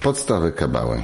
Podstawy kabały.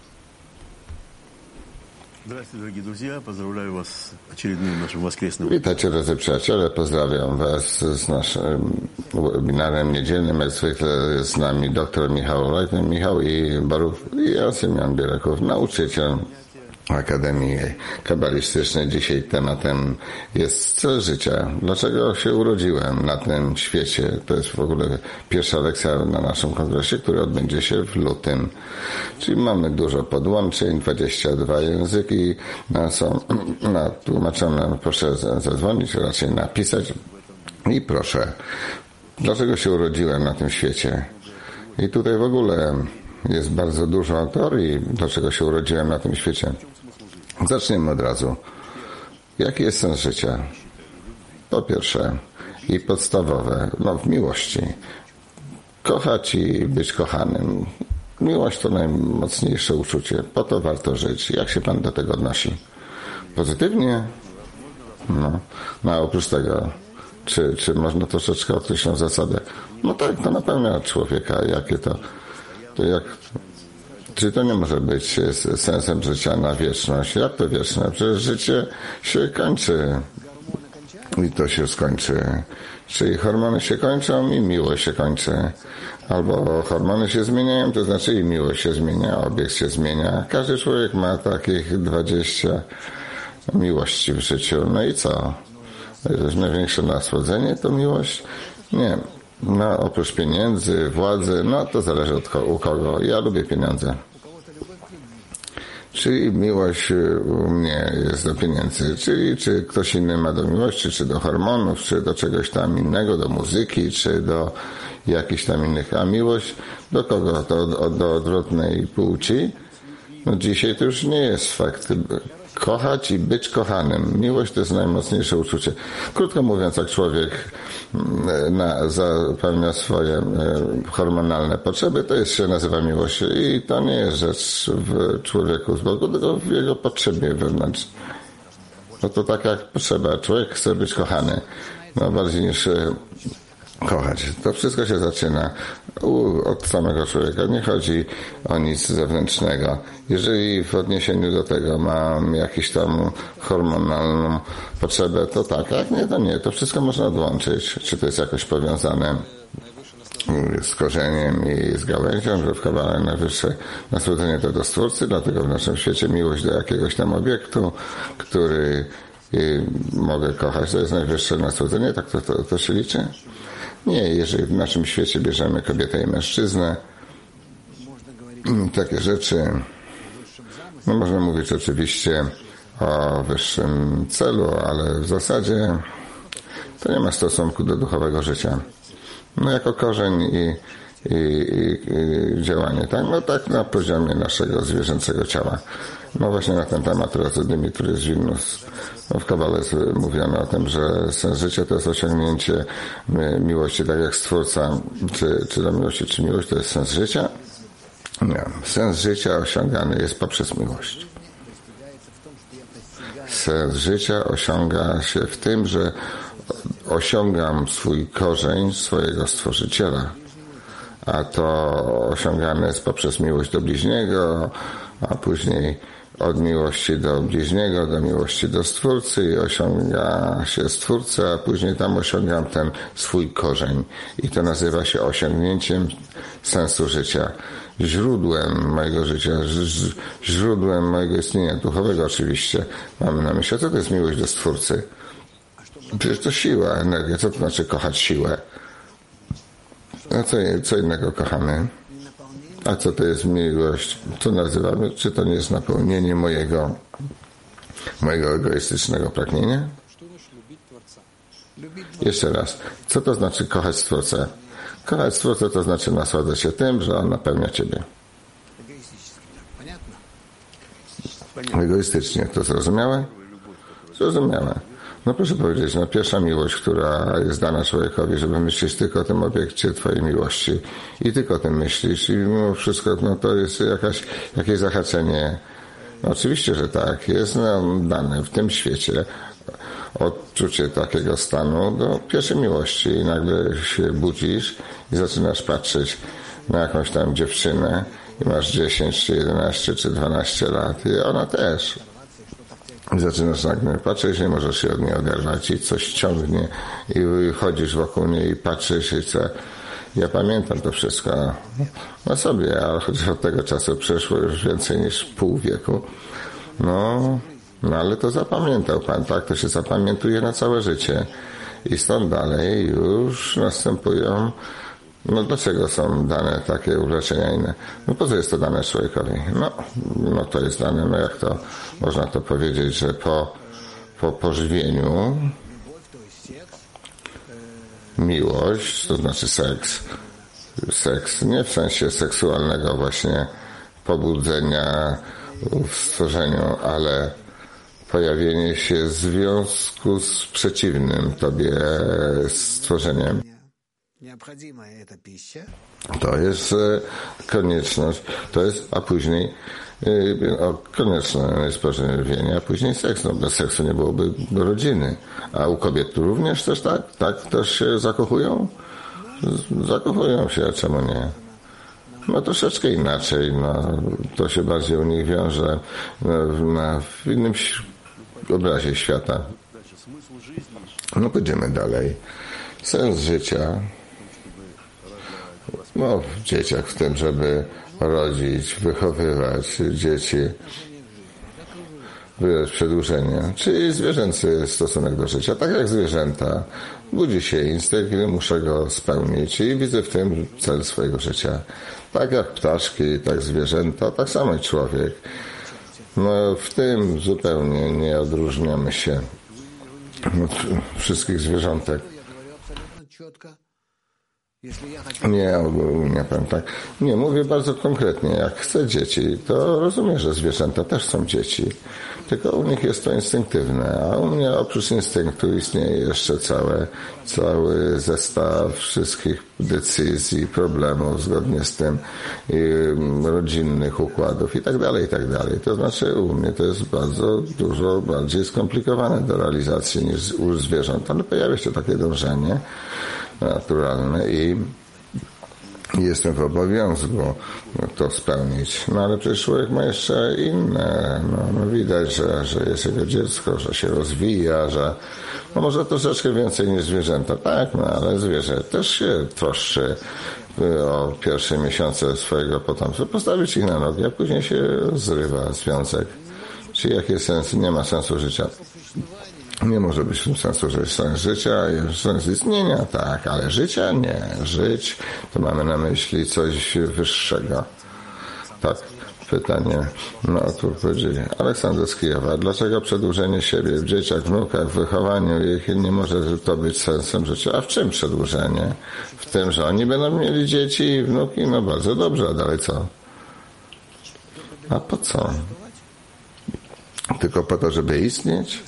Witajcie, drodzy przyjaciele, pozdrawiam Was z naszym webinarem niedzielnym. Jak zwykle jest z nami dr Michał Lajten, Michał i Barów i ja, Siemian Bieraków, nauczyciel Akademii Kabalistycznej. Dzisiaj tematem jest cel życia. Dlaczego się urodziłem na tym świecie? To jest w ogóle pierwsza lekcja na naszym kongresie, który odbędzie się w lutym. Czyli mamy dużo podłączeń, 22 języki są tłumaczone. Proszę zadzwonić, raczej napisać. I proszę, dlaczego się urodziłem na tym świecie? I tutaj w ogóle jest bardzo dużo teorii, dlaczego się urodziłem na tym świecie. Zaczniemy od razu. Jaki jest sens życia? Po pierwsze i podstawowe, w miłości. Kochać i być kochanym. Miłość to najmocniejsze uczucie. Po to warto żyć. Jak się Pan do tego odnosi? Pozytywnie? No oprócz tego, czy można troszeczkę określić zasadę? No tak, to napełnia człowieka. Czy to nie może być sensem życia na wieczność? Jak to wieczne? Przecież życie się kończy i to się skończy. Czyli hormony się kończą i miłość się kończy. Albo hormony się zmieniają, to znaczy i miłość się zmienia, obiekt się zmienia. Każdy człowiek ma takich 20 miłości w życiu. No i co? Jest największe nasłodzenie to miłość? Nie. Oprócz pieniędzy, władzy, to zależy u kogo. Ja lubię pieniądze. Czyli miłość u mnie jest do pieniędzy. Czyli czy ktoś inny ma do miłości, czy do hormonów, czy do czegoś tam innego, do muzyki, czy do jakichś tam innych. A miłość do kogo? Do odwrotnej płci? Dzisiaj to już nie jest fakt. Kochać i być kochanym. Miłość to jest najmocniejsze uczucie. Krótko mówiąc, jak człowiek zapełnia swoje hormonalne potrzeby, to się nazywa miłość. I to nie jest rzecz w człowieku z boku, tylko w jego potrzebie wewnątrz. To tak jak potrzeba. Człowiek chce być kochany. Bardziej niż kochać. To wszystko się zaczyna od samego człowieka. Nie chodzi o nic zewnętrznego. Jeżeli w odniesieniu do tego mam jakąś tam hormonalną potrzebę, to tak. Jak nie, to nie. To wszystko można odłączyć. Czy to jest jakoś powiązane z korzeniem i z gałęzią, że w kabale najwyższe nasłodzenie to do Stwórcy, dlatego w naszym świecie miłość do jakiegoś tam obiektu, który mogę kochać, to jest najwyższe nasłodzenie, tak to się liczy? Nie, jeżeli w naszym świecie bierzemy kobietę i mężczyznę, takie rzeczy, można mówić oczywiście o wyższym celu, ale w zasadzie to nie ma stosunku do duchowego życia. Jako korzeń i działanie, tak? Tak na poziomie naszego zwierzęcego ciała. Właśnie na ten temat teraz Dymitry z Wilnus. W kabale mówiono o tym, że sens życia to jest osiągnięcie miłości, tak jak Stwórca, czy do miłości, czy miłość to jest sens życia? Nie. Sens życia osiągany jest poprzez miłość. Sens życia osiąga się w tym, że osiągam swój korzeń swojego Stworzyciela, a to osiągane jest poprzez miłość do bliźniego, a później od miłości do bliźniego, do miłości do Stwórcy i osiąga się Stwórcę, a później tam osiągam ten swój korzeń. I to nazywa się osiągnięciem sensu życia. Źródłem mojego życia, źródłem mojego istnienia duchowego oczywiście mamy na myśli. A co to jest miłość do Stwórcy? Przecież to siła, energia. Co to znaczy kochać siłę? A co innego kochamy? A co to jest miłość? Co nazywamy? Czy to nie jest napełnienie mojego egoistycznego pragnienia? Jeszcze raz. Co to znaczy kochać Stwórcę? Kochać Stwórcę to znaczy nasładzać się tym, że On napełnia Ciebie. Egoistycznie. To zrozumiałe? Zrozumiałe. Proszę powiedzieć, pierwsza miłość, która jest dana człowiekowi, żeby myśleć tylko o tym obiekcie Twojej miłości i tylko o tym myślisz i mimo wszystko to jest jakieś zahaczenie. Oczywiście, że tak. Jest nam dane w tym świecie odczucie takiego stanu do pierwszej miłości i nagle się budzisz i zaczynasz patrzeć na jakąś tam dziewczynę i masz 10, czy 11, czy 12 lat i ona też. I zaczynasz nagle patrzeć, nie możesz się od niej oderwać i coś ciągnie i chodzisz wokół niej i patrzysz i co. Ja pamiętam to wszystko o sobie, ale chociaż od tego czasu przeszło już więcej niż pół wieku. No ale to zapamiętał pan, tak? To się zapamiętuje na całe życie. I stąd dalej już następują. No dlaczego są dane takie uleczenia inne? No po co jest to dane człowiekowi? No to jest dane, no jak to można to powiedzieć, że po pożywieniu miłość, to znaczy seks nie w sensie seksualnego właśnie pobudzenia w stworzeniu, ale pojawienie się związku z przeciwnym tobie stworzeniem. To jest konieczność, a później konieczne jest pożywienie, a później seks. No bez seksu nie byłoby rodziny. A u kobiet również też tak? Tak też się zakochują? Zakochują się, a czemu nie? No troszeczkę inaczej, to się bardziej u nich wiąże w innym obrazie świata. No pójdziemy dalej. Sens życia, w dzieciach, w tym, żeby rodzić, wychowywać dzieci, wydać przedłużenie, czyli zwierzęcy stosunek do życia. Tak jak zwierzęta, budzi się instynkt i muszę go spełnić i widzę w tym cel swojego życia. Tak jak ptaszki, tak zwierzęta, tak samo i człowiek. W tym zupełnie nie odróżniamy się od wszystkich zwierzątek. Nie ogólnie powiem tak. Nie, mówię bardzo konkretnie. Jak chcę dzieci, to rozumiem, że zwierzęta też są dzieci. Tylko u nich jest to instynktywne, a u mnie oprócz instynktu istnieje jeszcze cały zestaw wszystkich decyzji, problemów zgodnie z tym i rodzinnych układów i tak dalej, i tak dalej. To znaczy u mnie to jest bardzo dużo bardziej skomplikowane do realizacji niż u zwierząt, ale pojawia się takie dążenie naturalne i jestem w obowiązku to spełnić. Ale przecież człowiek ma jeszcze inne. Widać, że jest jego dziecko, że się rozwija, że może troszeczkę więcej niż zwierzęta. Tak, ale zwierzę też się troszczy o pierwsze miesiące swojego potomstwa. Postawić ich na nogi, a później się zrywa związek. Czy jaki jest sens? Nie ma sensu życia. Nie może być w tym sensu, że jest sens życia, sens istnienia, tak, ale życia nie. Żyć to mamy na myśli coś wyższego. Tak, pytanie tu powiedzieli. Aleksander z Kijowa. Dlaczego przedłużenie siebie w dzieciach, wnukach, w wychowaniu ich nie może to być sensem życia? A w czym przedłużenie? W tym, że oni będą mieli dzieci i wnuki? No bardzo dobrze, a dalej co? A po co? Tylko po to, żeby istnieć?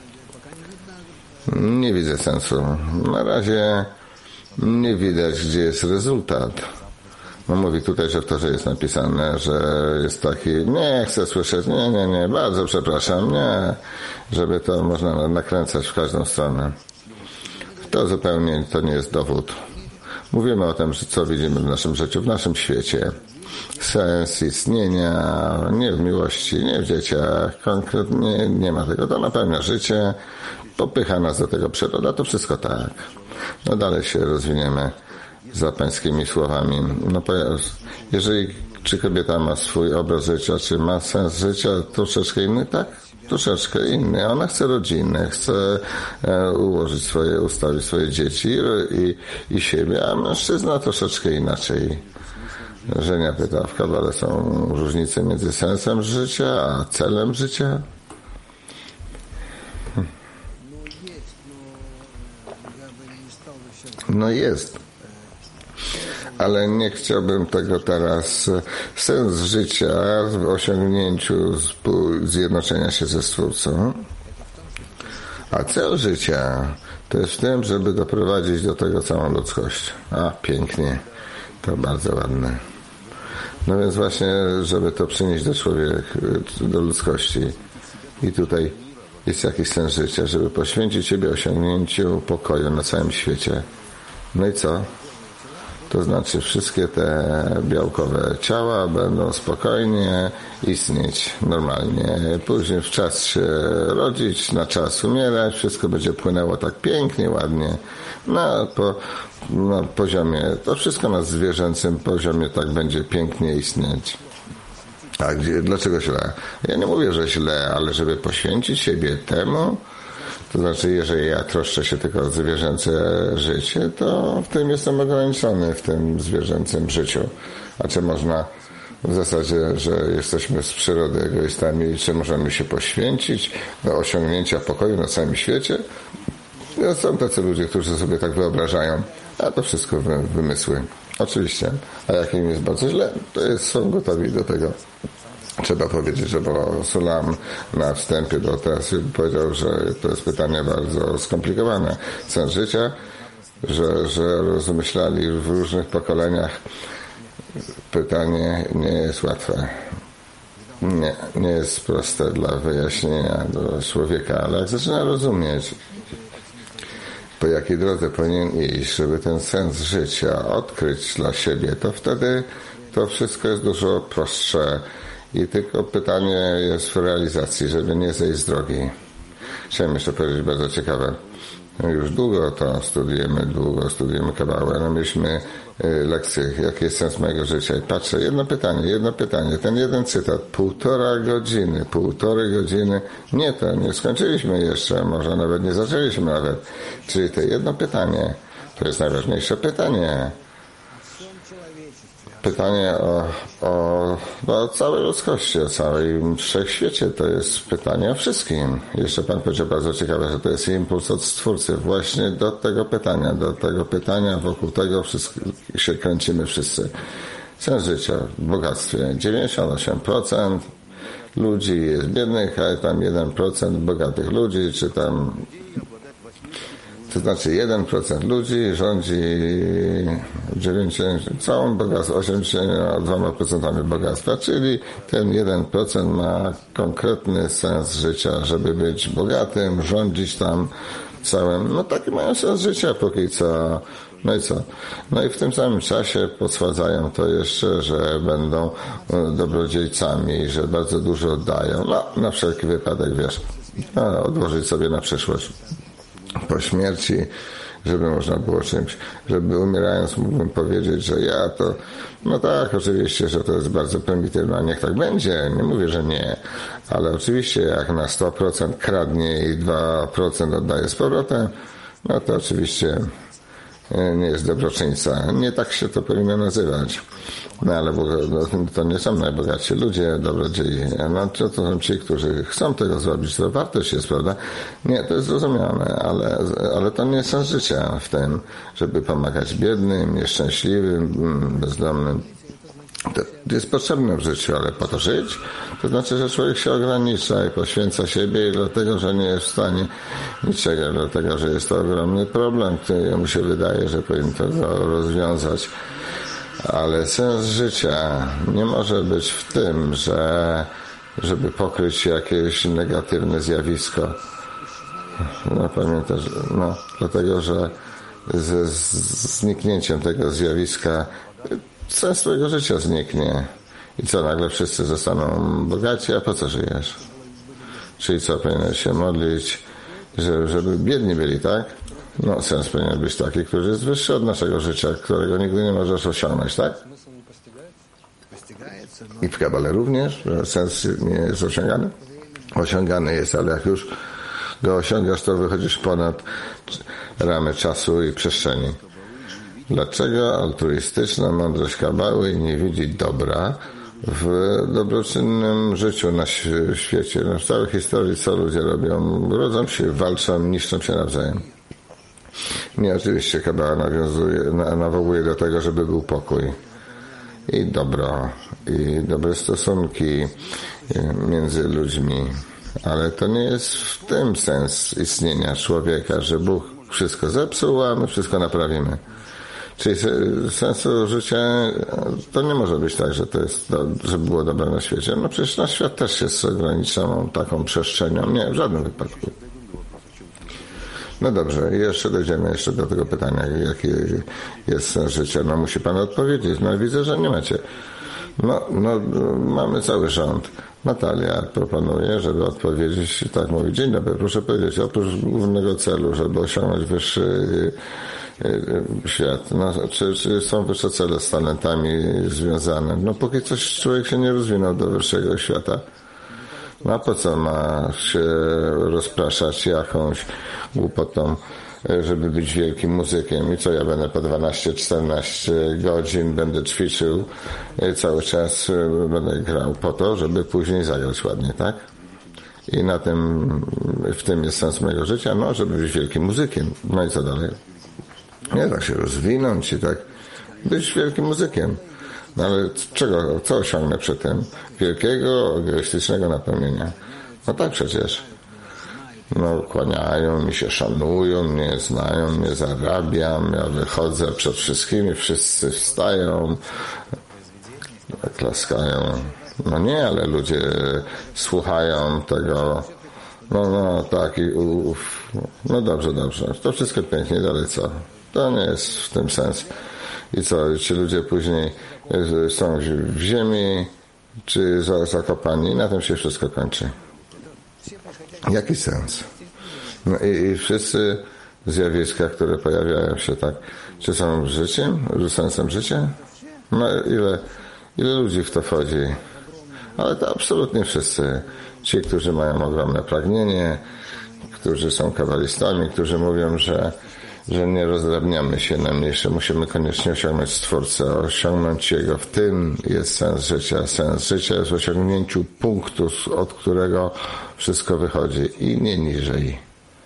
Nie widzę sensu. Na razie nie widać, gdzie jest rezultat. Mówi tutaj, że w torze jest napisane, że jest taki, nie chcę słyszeć, nie, bardzo przepraszam, nie, żeby to można nakręcać w każdą stronę. To zupełnie to nie jest dowód. Mówimy o tym, że co widzimy w naszym życiu, w naszym świecie. Sens istnienia, nie w miłości, nie w dzieciach, konkretnie nie ma tego. To napełnia życie, popycha nas do tego przyroda, to wszystko tak. Dalej się rozwiniemy za pańskimi słowami. Jeżeli czy kobieta ma swój obraz życia, czy ma sens życia troszeczkę inny, tak? Troszeczkę inny. Ona chce rodziny, chce ustawić swoje dzieci i siebie, a mężczyzna troszeczkę inaczej. Żenia pyta, w kabale są różnice między sensem życia a celem życia? Jest. Ale nie chciałbym tego teraz. Sens życia w osiągnięciu zjednoczenia się ze Stwórcą, a cel życia to jest w tym, żeby doprowadzić do tego całą ludzkość. Pięknie. To bardzo ładne. Więc właśnie, żeby to przynieść do ludzkości. I tutaj jest jakiś sens życia, żeby poświęcić siebie osiągnięciu pokoju na całym świecie. I co? To znaczy wszystkie te białkowe ciała będą spokojnie istnieć normalnie. Później w czas się rodzić, na czas umierać, wszystko będzie płynęło tak pięknie, ładnie. Na poziomie, to wszystko na zwierzęcym poziomie tak będzie pięknie istnieć. A dlaczego źle? Ja nie mówię, że źle, ale żeby poświęcić siebie temu, to znaczy, jeżeli ja troszczę się tylko o zwierzęce życie, to w tym jestem ograniczony, w tym zwierzęcym życiu. A czy można w zasadzie, że jesteśmy z przyrody egoistami, czy możemy się poświęcić do osiągnięcia pokoju na całym świecie? Są tacy ludzie, którzy sobie tak wyobrażają, a to wszystko wymysły. Oczywiście. A jak im jest bardzo źle, to są gotowi do tego. Trzeba powiedzieć, że bo Sulam na wstępie do teraz powiedział, że to jest pytanie bardzo skomplikowane. Sens życia, że rozmyślali w różnych pokoleniach. Pytanie nie jest łatwe. Nie jest proste dla wyjaśnienia do człowieka, ale jak zaczyna rozumieć, po jakiej drodze powinien iść, żeby ten sens życia odkryć dla siebie, to wtedy to wszystko jest dużo prostsze. I tylko pytanie jest w realizacji, żeby nie zejść z drogi. Chciałem jeszcze powiedzieć bardzo ciekawe. Już długo studiujemy Kabałę. No mieliśmy lekcje, jaki jest sens mojego życia. I patrzę, jedno pytanie, ten jeden cytat, półtorej godziny. Nie skończyliśmy jeszcze, może nawet nie zaczęliśmy nawet. Czyli to jedno pytanie, to jest najważniejsze pytanie. Pytanie o całej ludzkości, o całym wszechświecie. To jest pytanie o wszystkim. Jeszcze Pan powiedział bardzo ciekawe, że to jest impuls od Stwórcy. Właśnie do tego pytania, wokół tego się kręcimy wszyscy. Sens życia w bogactwie. 98% ludzi jest biednych, a tam 1% bogatych ludzi, czy tam... To znaczy 1% ludzi rządzi 82% bogactwa, czyli ten 1% ma konkretny sens życia, żeby być bogatym, rządzić tam całym. No taki mają sens życia póki co. No i co? No i w tym samym czasie podsładzają to jeszcze, że będą dobrodziejcami, że bardzo dużo dają. No, na wszelki wypadek, wiesz, odłożyć sobie na przyszłość. Po śmierci, żeby można było czymś, żeby umierając mógłbym powiedzieć, że ja to, no tak, oczywiście, że to jest bardzo prymitywne, a niech tak będzie, nie mówię, że nie, ale oczywiście jak na 100% kradnie i 2% oddaje z powrotem, no to oczywiście nie jest dobroczyńca. Nie tak się to powinno nazywać. No ale to nie są najbogatsi ludzie, dobrodzieje. No to są ci, którzy chcą tego zrobić. To wartość jest, prawda? Nie, to jest zrozumiane, ale to nie jest sens życia w tym, żeby pomagać biednym, nieszczęśliwym, bezdomnym. To jest potrzebne w życiu, ale po to żyć? To znaczy, że człowiek się ogranicza i poświęca siebie i dlatego, że nie jest w stanie niczego, dlatego, że jest to ogromny problem, który mu się wydaje, że powinien to rozwiązać. Ale sens życia nie może być w tym, żeby pokryć jakieś negatywne zjawisko. No pamiętasz, no dlatego, że ze zniknięciem tego zjawiska sens twojego życia zniknie. I co, nagle wszyscy zostaną bogaci, a po co żyjesz? Czyli co, powinieneś się modlić, żeby biedni byli, tak? No, sens powinien być taki, który jest wyższy od naszego życia, którego nigdy nie możesz osiągnąć, tak? I w Kabale również, że sens nie jest osiągany? Osiągany jest, ale jak już go osiągasz, to wychodzisz ponad ramy czasu i przestrzeni. Dlaczego altruistyczna mądrość Kabały nie widzi dobra w dobroczynnym życiu na świecie? No, w całej historii co ludzie robią? Rodzą się, walczą, niszczą się nawzajem. Nie, oczywiście Kabała nawołuje do tego, żeby był pokój i dobro, i dobre stosunki między ludźmi. Ale to nie jest w tym sens istnienia człowieka, że Bóg wszystko zepsuł, a my wszystko naprawimy. Czyli sensu życia to nie może być tak, że to jest, żeby było dobre na świecie. No przecież nasz świat też jest z ograniczoną taką przestrzenią. Nie, w żadnym wypadku. No dobrze, jeszcze dojdziemy jeszcze do tego pytania, jaki jest sens życia. No musi pan odpowiedzieć. No widzę, że nie macie. No, mamy cały rząd. Natalia proponuje, żeby odpowiedzieć, tak mówi, dzień dobry, proszę powiedzieć, oprócz głównego celu, żeby osiągnąć wyższy świat, no, czy są wyższe cele z talentami związane? No póki coś człowiek się nie rozwinął do wyższego świata. No a po co ma się rozpraszać jakąś głupotą, żeby być wielkim muzykiem i co ja będę po 12-14 godzin będę ćwiczył cały czas, będę grał po to, żeby później zagrać ładnie, tak? I w tym jest sens mojego życia, no żeby być wielkim muzykiem. No i co dalej? Nie tak się rozwinąć i tak być wielkim muzykiem. No ale co osiągnę przy tym? Wielkiego, egoistycznego napełnienia. No tak przecież. No kłaniają mi się, szanują mnie, znają mnie, zarabiam, ja wychodzę przed wszystkimi, wszyscy wstają, klaskają. No nie, ale ludzie słuchają tego, no tak i no dobrze, to wszystko pięknie, dalej co? To nie jest w tym sens. I co, ci ludzie później są w ziemi, czy zakopani i na tym się wszystko kończy. Jaki sens? No i wszyscy zjawiska, które pojawiają się tak, czy są życiem, sensem życia? No ile ludzi w to wchodzi? Ale to absolutnie wszyscy. Ci, którzy mają ogromne pragnienie, którzy są kabalistami, którzy mówią, że nie rozdrabniamy się na mniejsze, musimy koniecznie osiągnąć Stwórcę, osiągnąć Jego. W tym jest sens życia. Sens życia jest w osiągnięciu punktu, od którego wszystko wychodzi i nie niżej.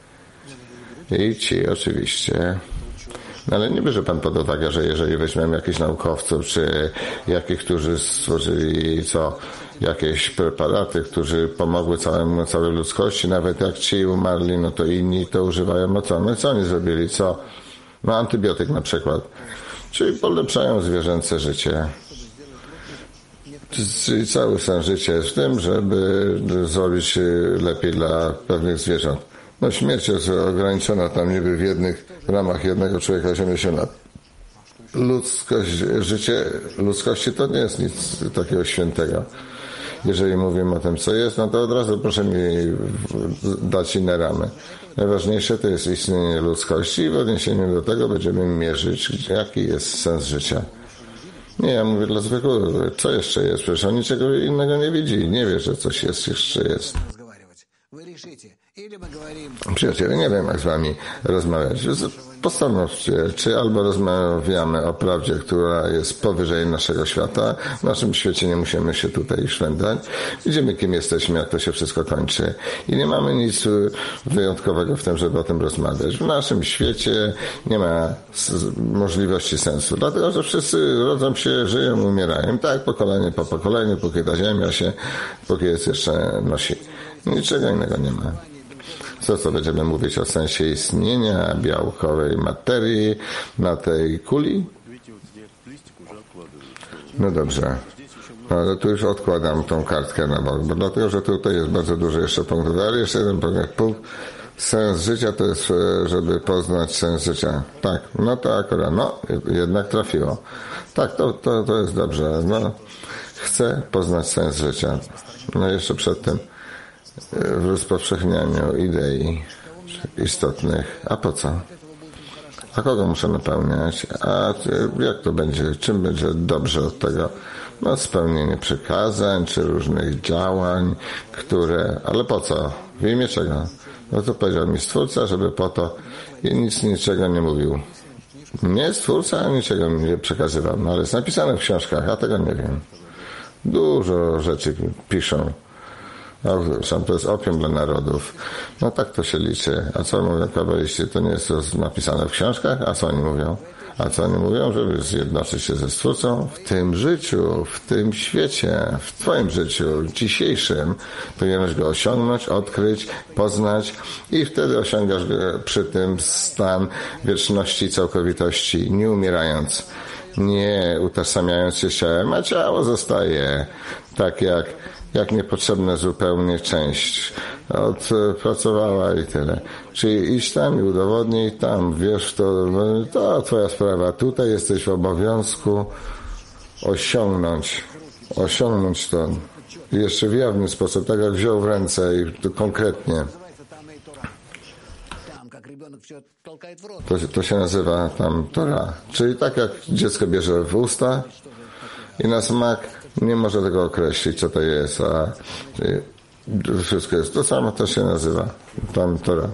I ci oczywiście. No ale nie bierze pan pod uwagę, że jeżeli weźmiemy jakichś naukowców, czy jakich, którzy stworzyli jakieś preparaty, którzy pomogły całej ludzkości, nawet jak ci umarli, no to inni to używają, no co? No co oni zrobili? Co? No antybiotyk na przykład. Czyli polepszają zwierzęce życie. Czyli cały sens życia jest w tym, żeby zrobić lepiej dla pewnych zwierząt. No śmierć jest ograniczona tam niby w ramach jednego człowieka 80 lat. Życie ludzkości to nie jest nic takiego świętego. Jeżeli mówimy o tym, co jest, no to od razu proszę mi dać inne ramy. Najważniejsze to jest istnienie ludzkości i w odniesieniu do tego będziemy mierzyć, jaki jest sens życia. Nie, ja mówię dla zwykłego, co jeszcze jest? Przecież on niczego innego nie widzi, nie wie, że coś jeszcze jest. Przyjaciele, nie wiem jak z wami rozmawiać. Postanówcie, czy albo rozmawiamy o prawdzie, która jest powyżej naszego świata. W naszym świecie nie musimy się tutaj szwendać. Widzimy, kim jesteśmy, jak to się wszystko kończy. I nie mamy nic wyjątkowego w tym, żeby o tym rozmawiać. W naszym świecie nie ma możliwości sensu. Dlatego, że wszyscy rodzą się, żyją, umierają. Tak, pokolenie po pokoleniu, póki ta ziemia póki jest jeszcze nosi. Niczego innego nie ma. Co będziemy mówić o sensie istnienia białkowej materii na tej kuli? No dobrze. No, ale tu już odkładam tą kartkę na bok, bo dlatego, że tutaj jest bardzo dużo jeszcze punktów. Ale jeszcze jeden punkt. Sens życia to jest, żeby poznać sens życia. Tak, no to akurat, jednak trafiło. Tak, to jest dobrze. No, chcę poznać sens życia. No jeszcze przed tym w rozpowszechnianiu idei istotnych. A po co? A kogo muszę napełniać? A jak to będzie? Czym będzie dobrze od tego? No spełnienie przykazań, czy różnych działań, ale po co? W imię czego? No to powiedział mi Stwórca, żeby po to i niczego nie mówił. Nie Stwórca, niczego mi nie przekazywał. No ale jest napisane w książkach, ja tego nie wiem. Dużo rzeczy piszą. To jest opium dla narodów. No tak to się liczy. A co mówią kabaliści? To nie jest to napisane w książkach? A co oni mówią? Żeby zjednoczyć się ze Stwórcą w tym życiu, w tym świecie, w twoim życiu dzisiejszym. Powinieneś go osiągnąć, odkryć, poznać i wtedy osiągasz przy tym stan wieczności, całkowitości, nie umierając, nie utożsamiając się z ciałem, a ciało zostaje tak jak niepotrzebna zupełnie część odpracowała i tyle. Czyli iść tam i udowodnij tam, wiesz, to twoja sprawa. Tutaj jesteś w obowiązku osiągnąć to. I jeszcze w jawny sposób, tak jak wziął w ręce i to konkretnie. To się nazywa tam Tora. Czyli tak jak dziecko bierze w usta i na smak nie może tego określić, co to jest, a wszystko jest to samo, to się nazywa tam Tora.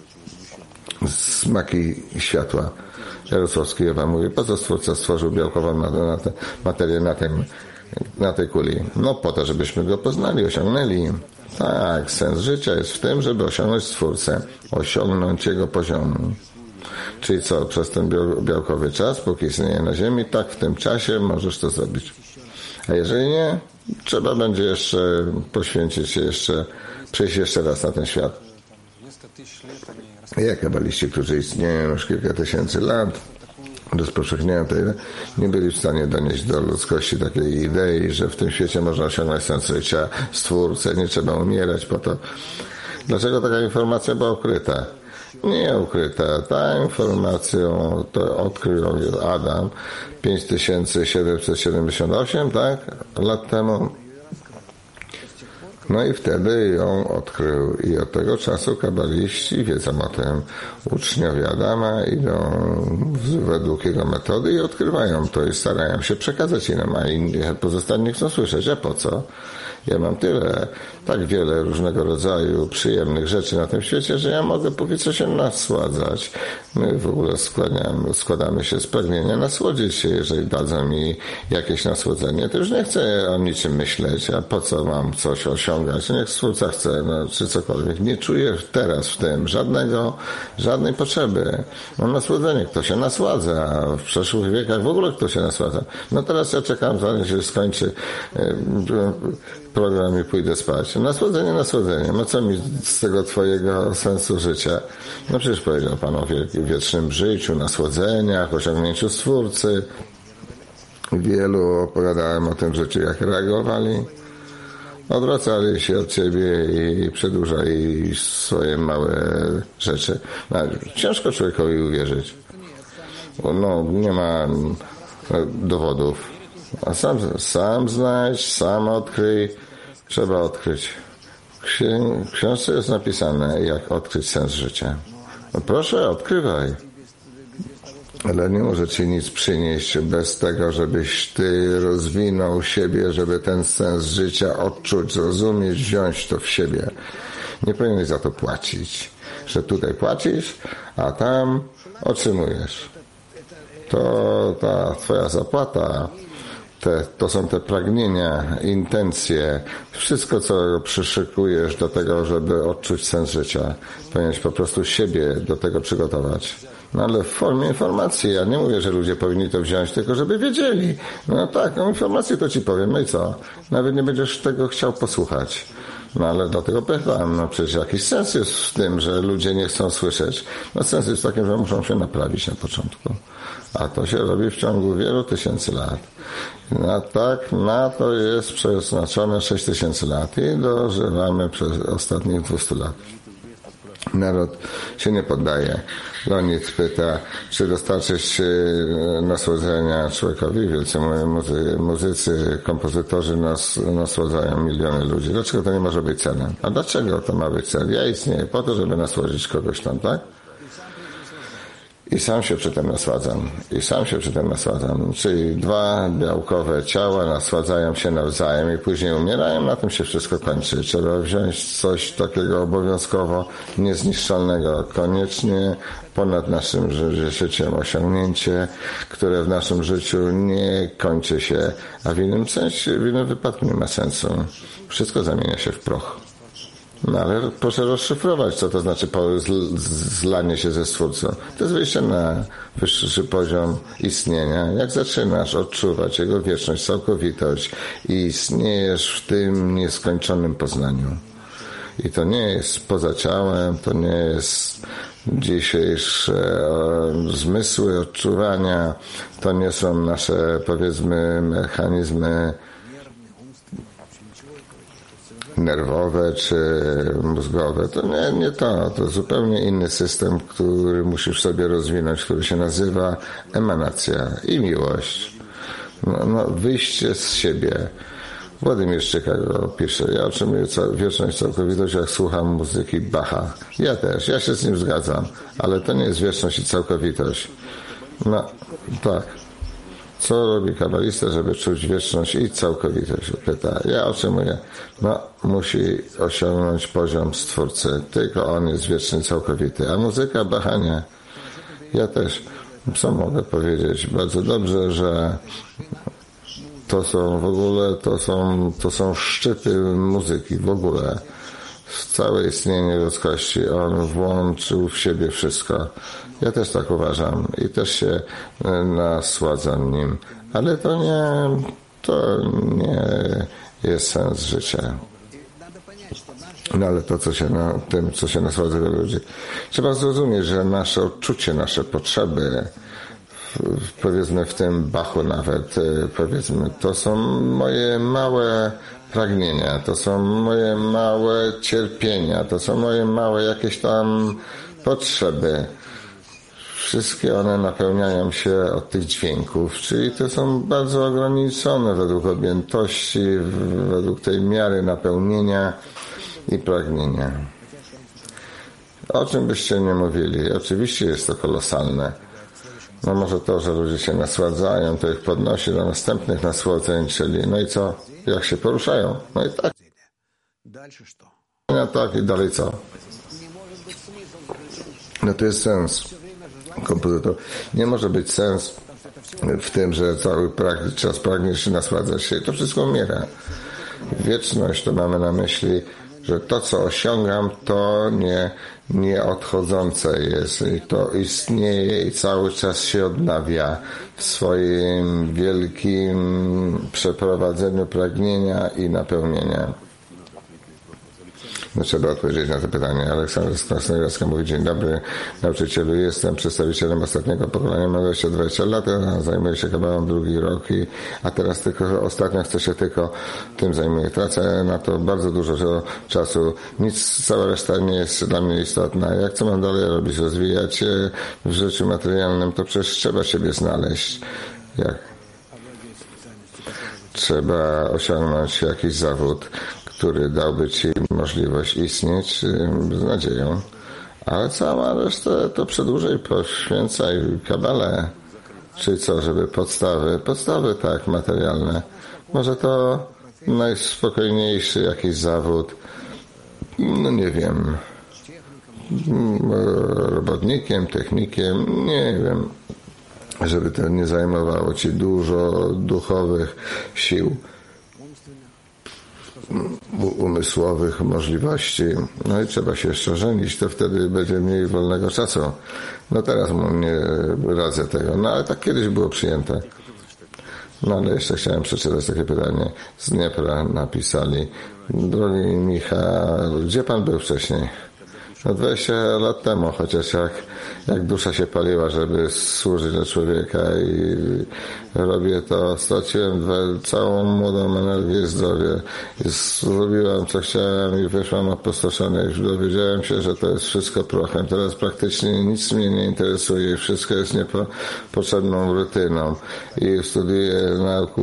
Smaki światła. Jarosławski Ewa mówi, po co Stwórca stworzył białkową materię na tej kuli? No po to, żebyśmy go poznali, osiągnęli. Tak, sens życia jest w tym, żeby osiągnąć Stwórcę, osiągnąć jego poziom. Czyli co, przez ten białkowy czas, póki istnieje na Ziemi, tak w tym czasie możesz to zrobić. A jeżeli nie, trzeba będzie jeszcze poświęcić się przejść jeszcze raz na ten świat. Jak kabaliści, którzy istnieją już kilka tysięcy lat, rozpowszechniają nie byli w stanie donieść do ludzkości takiej idei, że w tym świecie można osiągnąć sens życia, Stwórcę, nie trzeba umierać po to. Dlaczego taka informacja była ukryta? Nie ukryta. Ta informację to odkrył Adam 5778, tak? Lat temu. No i wtedy ją odkrył i od tego czasu kabaliści wiedzą o tym. Uczniowie Adama idą według jego metody i odkrywają to i starają się przekazać innym, a inni pozostali nie chcą słyszeć. A po co? Ja mam tak wiele różnego rodzaju przyjemnych rzeczy na tym świecie, że ja mogę póki co się nasładzać. My w ogóle składamy się z pragnienia nasłodzić się, jeżeli dadzą mi jakieś nasłodzenie, to już nie chcę o niczym myśleć, a po co mam coś osiągać? Niech Stwórca chce, czy cokolwiek. Nie czuję teraz w tym żadnej potrzeby. Mam nasłodzenie, kto się nasładza, a w przeszłych wiekach w ogóle kto się nasładza. No teraz ja czekam, zanim się skończy program i pójdę spać. Nasłodzenie. No co mi z tego twojego sensu życia? No przecież powiedział Pan o wiecznym życiu, nasłodzeniach, osiągnięciu Stwórcy. Wielu opowiadałem o tym życiu, jak reagowali. Odwracali się od ciebie i przedłużali swoje małe rzeczy. No, ciężko człowiekowi uwierzyć. No, nie ma dowodów. A sam znajdź, sam odkryj. Trzeba odkryć. W książce jest napisane, jak odkryć sens życia. No proszę, odkrywaj. Ale nie może ci nic przynieść bez tego, żebyś ty rozwinął siebie, żeby ten sens życia odczuć, zrozumieć, wziąć to w siebie. Nie powinieneś za to płacić. Że tutaj płacisz, a tam otrzymujesz. To ta twoja zapłata, to są te pragnienia, intencje, wszystko, co przyszykujesz do tego, żeby odczuć sens życia. Powinieneś po prostu siebie do tego przygotować. No ale w formie informacji. Ja nie mówię, że ludzie powinni to wziąć, tylko żeby wiedzieli. No tak, informacje to ci powiem. No i co? Nawet nie będziesz tego chciał posłuchać. No ale dlatego pytam, no przecież jakiś sens jest w tym, że ludzie nie chcą słyszeć. No sens jest taki, że muszą się naprawić na początku. A to się robi w ciągu wielu tysięcy lat. Na to jest przeznaczone 6000 lat i dożywamy przez ostatnich 200 lat. Naród się nie poddaje. Leonid pyta, czy dostarczyć nasłodzenia człowiekowi? Wielcy muzycy, kompozytorzy nasłodzają miliony ludzi. Dlaczego to nie może być celem? A dlaczego to ma być cel? Ja istnieję po to, żeby nasłodzić kogoś tam, tak? I sam się przy tym nasładzam. Czyli dwa białkowe ciała nasładzają się nawzajem i później umierają. Na tym się wszystko kończy. Trzeba wziąć coś takiego obowiązkowo niezniszczalnego. Koniecznie ponad naszym życiem osiągnięcie, które w naszym życiu nie kończy się, a w innym wypadku nie ma sensu. Wszystko zamienia się w proch. No ale proszę rozszyfrować, co to znaczy zlanie się ze Stwórcą. To jest wyjście na wyższy poziom istnienia. Jak zaczynasz odczuwać Jego wieczność, całkowitość i istniejesz w tym nieskończonym poznaniu. I to nie jest poza ciałem, to nie jest dzisiejsze zmysły odczuwania, to nie są nasze, powiedzmy, mechanizmy nerwowe czy mózgowe. To nie to. To zupełnie inny system, który musisz sobie rozwinąć, który się nazywa emanacja i miłość. Wyjście z siebie. Władimir Chicago pisze, ja otrzymuję wieczność, całkowitość, jak słucham muzyki Bacha. Ja też, ja się z nim zgadzam, ale to nie jest wieczność i całkowitość. Tak. Co robi kabalista, żeby czuć wieczność i całkowitość? Pyta. Ja otrzymuję. Musi osiągnąć poziom Stwórcy. Tylko on jest wieczny i całkowity. A muzyka Bacha nie. Ja też. Co mogę powiedzieć? Bardzo dobrze, że to są w ogóle, to są szczyty muzyki w ogóle. Całe istnienie ludzkości. On włączył w siebie wszystko. Ja też tak uważam i też się nasładzam nim. Ale to nie jest sens życia. Ale to, co się nasładza do ludzi. Trzeba zrozumieć, że nasze odczucie, nasze potrzeby, powiedzmy w tym Bachu nawet, powiedzmy, to są moje małe pragnienia, to są moje małe cierpienia, to są moje małe jakieś tam potrzeby. Wszystkie one napełniają się od tych dźwięków, czyli to są bardzo ograniczone według objętości, według tej miary napełnienia i pragnienia. O czym byście nie mówili? Oczywiście jest to kolosalne. Może to, że ludzie się nasładzają, to ich podnosi do następnych nasłodzeń, czyli no i co? Jak się poruszają? No i tak. Tak i dalej co? No to jest sens. Kompozytor. Nie może być sens w tym, że cały czas pragniesz nasładzać się. To wszystko umiera. Wieczność to mamy na myśli, że to, co osiągam, to nieodchodzące jest i to istnieje i cały czas się odnawia w swoim wielkim przeprowadzeniu pragnienia i napełnienia. Trzeba odpowiedzieć na to pytanie. Aleksander z Krasnojarska mówi: dzień dobry, nauczycielu, jestem przedstawicielem ostatniego pokolenia, mam 20 lat, zajmuję się kabałą drugi rok, a teraz ostatnio chcę się tylko tym zajmuję. Tracę na to bardzo dużo czasu. Cała reszta nie jest dla mnie istotna. Jak co mam dalej robić? Rozwijać się w życiu materialnym, to przecież trzeba siebie znaleźć. Trzeba osiągnąć jakiś zawód, który dałby ci możliwość istnieć z nadzieją, ale cała resztę to przedłużaj, poświęcaj kabale, czyli co, żeby podstawy tak, materialne. Może to najspokojniejszy jakiś zawód, no nie wiem, robotnikiem, technikiem, nie wiem, żeby to nie zajmowało ci dużo duchowych sił, umysłowych możliwości. No i trzeba się jeszcze żenić, to wtedy będzie mniej wolnego czasu. No teraz nie radzę tego. No ale tak kiedyś było przyjęte. No ale jeszcze chciałem przeczytać takie pytanie. Z Dniepra napisali: drogi Michał, gdzie pan był wcześniej? No 20 lat temu, chociaż jak dusza się paliła, żeby służyć dla człowieka i robię to, straciłem całą młodą energię i zdrowie. I zrobiłem co chciałem i wyszłam opustoszony. Już dowiedziałem się, że to jest wszystko prochem. Teraz praktycznie nic mnie nie interesuje. Wszystko jest niepotrzebną rutyną. I studiuję naukę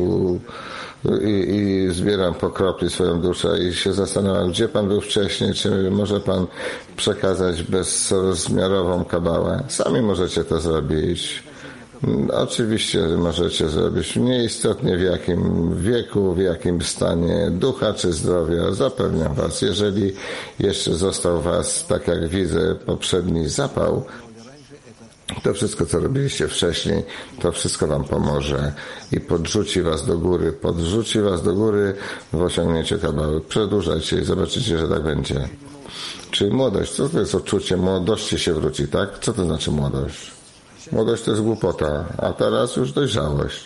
i zbieram po kropli swoją duszę i się zastanawiam, gdzie pan był wcześniej, czy może pan przekazać bezrozmiarową kabałę. Sami możecie to zrobić. Oczywiście możecie zrobić, nieistotnie w jakim wieku, w jakim stanie ducha czy zdrowia. Zapewniam was, jeżeli jeszcze został was, tak jak widzę, poprzedni zapał, to wszystko, co robiliście wcześniej, to wszystko wam pomoże i podrzuci was do góry w osiągnięciu kabały. Przedłużajcie i zobaczycie, że tak będzie. Czyli młodość, co to jest odczucie młodości się wróci, tak? Co to znaczy młodość? Młodość to jest głupota, a teraz już dojrzałość.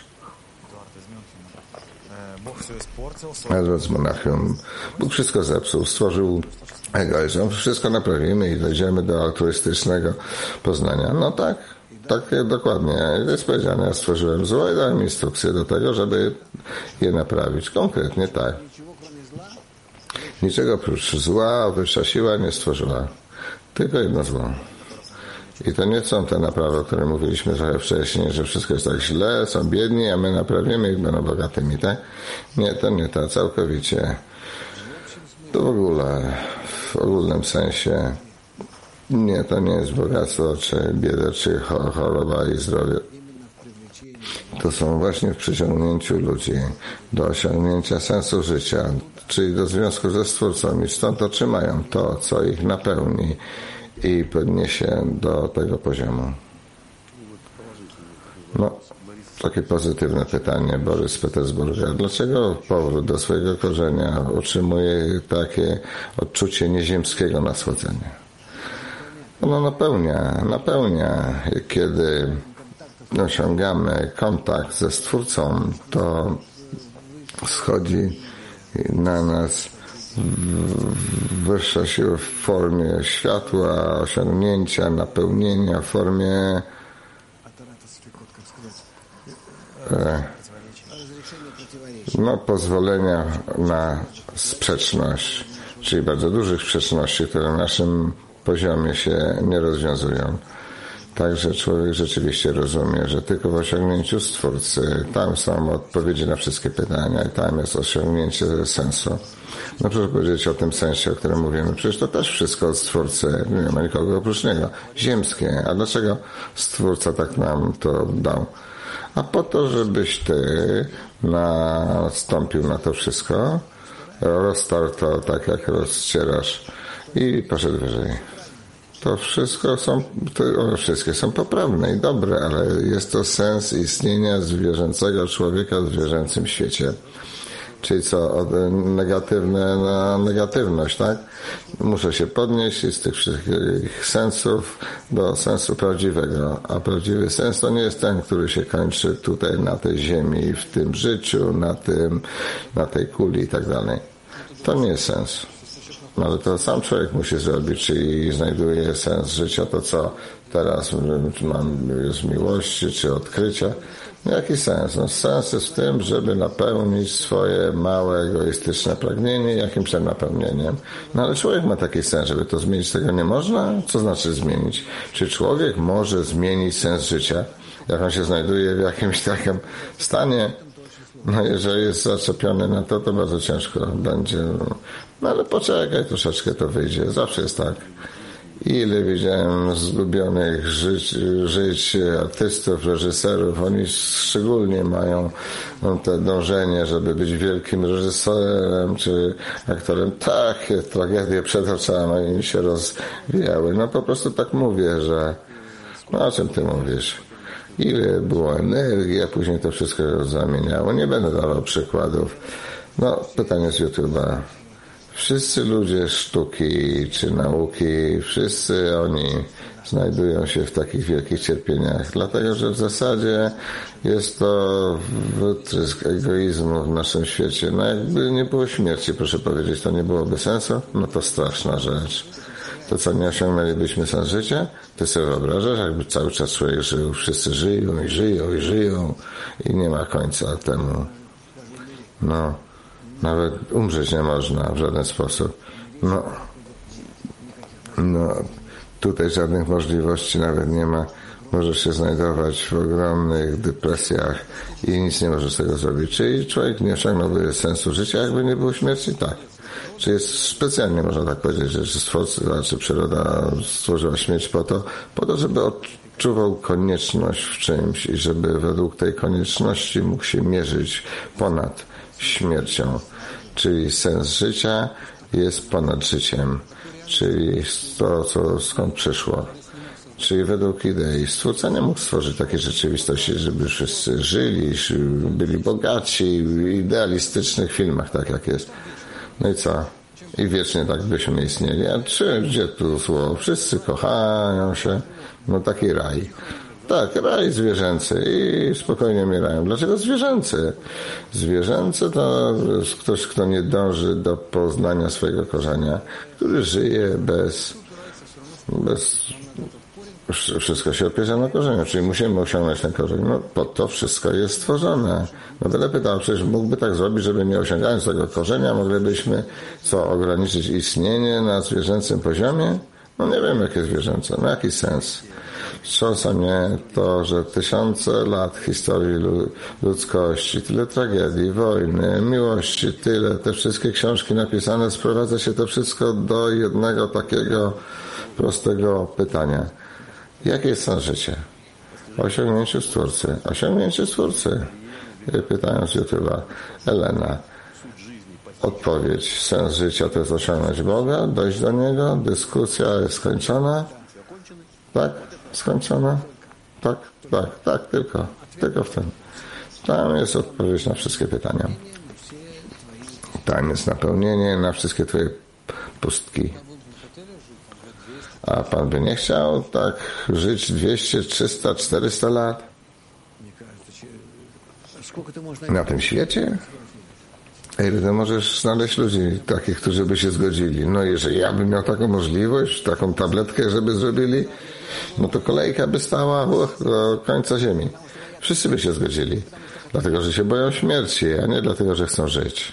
Edward Monachium. Bóg wszystko zepsuł, stworzył egoizm. Wszystko naprawimy i dojdziemy do altruistycznego poznania. No tak dokładnie. Jest powiedziane, ja stworzyłem zło i dałem instrukcję do tego, żeby je naprawić. Konkretnie tak. Niczego oprócz zła wyższa siła nie stworzyła. Tylko jedno zło. I to nie są te naprawy, o których mówiliśmy trochę wcześniej, że wszystko jest tak źle, są biedni, a my naprawimy ich, będą bogatymi, tak? Nie, to nie to, całkowicie. To w ogóle, w ogólnym sensie, nie, to nie jest bogactwo, czy bieda, czy choroba i zdrowie. To są właśnie w przyciągnięciu ludzi do osiągnięcia sensu życia, czyli do związku ze Stwórcą i stąd otrzymają to, co ich napełni i podniesie do tego poziomu. No, takie pozytywne pytanie, Borys z Petersburga. Dlaczego powrót do swojego korzenia utrzymuje takie odczucie nieziemskiego nasłodzenia? Ono napełnia, kiedy osiągamy kontakt ze Stwórcą, to schodzi na nas wyższa siła w formie światła, osiągnięcia, napełnienia, w formie pozwolenia na sprzeczność, czyli bardzo dużych sprzeczności, które na naszym poziomie się nie rozwiązują. Także człowiek rzeczywiście rozumie, że tylko w osiągnięciu Stwórcy, tam są odpowiedzi na wszystkie pytania i tam jest osiągnięcie sensu. No proszę powiedzieć o tym sensie, o którym mówimy. Przecież to też wszystko od Stwórcy, nie ma nikogo oprócz Niego. Ziemskie. A dlaczego Stwórca tak nam to dał? A po to, żebyś ty nastąpił na to wszystko, roztarł to tak, jak rozcierasz i poszedł wyżej. To wszystkie są poprawne i dobre, ale jest to sens istnienia zwierzęcego człowieka w zwierzęcym świecie. Czyli co, od negatywne na negatywność, tak? Muszę się podnieść z tych wszystkich sensów do sensu prawdziwego. A prawdziwy sens to nie jest ten, który się kończy tutaj na tej ziemi, w tym życiu, na tej kuli i tak dalej. To nie jest sens. No ale to sam człowiek musi zrobić, czyli znajduje sens życia, to co teraz jest miłości, czy odkrycia. Jaki sens? No, sens jest w tym, żeby napełnić swoje małe, egoistyczne pragnienie jakimś tam napełnieniem. No ale człowiek ma taki sens, żeby to zmienić, tego nie można? Co znaczy zmienić? Czy człowiek może zmienić sens życia, jak on się znajduje w jakimś takim stanie? No jeżeli jest zaczepiony na to bardzo ciężko będzie. No ale poczekaj, troszeczkę to wyjdzie. Zawsze jest tak. Ile widziałem zgubionych żyć artystów, reżyserów. Oni szczególnie mają te dążenie, żeby być wielkim reżyserem czy aktorem. Takie tragedie przed oczami się rozwijały. No po prostu tak mówię, że no o czym ty mówisz? Ile było energii, a później to wszystko zamieniało. Nie będę dawał przykładów. No, pytanie z YouTube'a. Wszyscy ludzie sztuki czy nauki, wszyscy oni znajdują się w takich wielkich cierpieniach, dlatego że w zasadzie jest to wytrysk egoizmu w naszym świecie. No jakby nie było śmierci, proszę powiedzieć, to nie byłoby sensu? No to straszna rzecz. To co, nie osiągnęlibyśmy sens życia? Ty sobie wyobrażasz, jakby cały czas człowiek żył, wszyscy żyją i żyją i żyją i nie ma końca temu. No, nawet umrzeć nie można w żaden sposób. No, tutaj żadnych możliwości nawet nie ma. Możesz się znajdować w ogromnych depresjach i nic nie możesz z tego zrobić. Czyli człowiek nie osiągnąłby sensu życia, jakby nie było śmierci? Tak. Czy jest specjalnie, można tak powiedzieć, że Stwórca, czy przyroda stworzyła śmierć po to, żeby odczuwał konieczność w czymś i żeby według tej konieczności mógł się mierzyć ponad śmiercią. Czyli sens życia jest ponad życiem. Czyli to, skąd przyszło. Czyli według idei Stwórca nie mógł stworzyć takiej rzeczywistości, żeby wszyscy żyli, byli bogaci, w idealistycznych filmach, tak jak jest. No i co? I wiecznie tak byśmy istnieli. A gdzie tu zło? Wszyscy kochają się. No taki raj. Tak, raj zwierzęcy i spokojnie umierają. Dlaczego zwierzęcy? Zwierzęce to jest ktoś, kto nie dąży do poznania swojego korzenia, który żyje bez Wszystko się opiera na korzeniu, czyli musimy osiągnąć ten korzeń. No po to wszystko jest stworzone. No będę pytał, przecież mógłby tak zrobić, żeby nie osiągając tego korzenia, moglibyśmy ograniczyć istnienie na zwierzęcym poziomie? No nie wiem, jakie zwierzęce, no jaki sens? Wstrząsa mnie to, że tysiące lat historii ludzkości, tyle tragedii, wojny, miłości, tyle, te wszystkie książki napisane, sprowadza się to wszystko do jednego takiego prostego pytania. Jakie jest sens życia? Osiągnięcie Stwórcy. Osiągnięcie Stwórcy. Pytają z YouTube'a. Elena. Odpowiedź. Sens życia to jest osiągnąć Boga, dojść do Niego. Dyskusja jest skończona. Tak? Skończona? Tak, tylko w tym. Tam jest odpowiedź na wszystkie pytania. Tam jest napełnienie na wszystkie Twoje pustki. A Pan by nie chciał tak żyć 200, 300, 400 lat? Na tym świecie? Ile ty możesz znaleźć ludzi takich, którzy by się zgodzili? No jeżeli ja bym miał taką możliwość, taką tabletkę, żeby zrobili, no to kolejka by stała do końca ziemi. Wszyscy by się zgodzili. Dlatego, że się boją śmierci, a nie dlatego, że chcą żyć.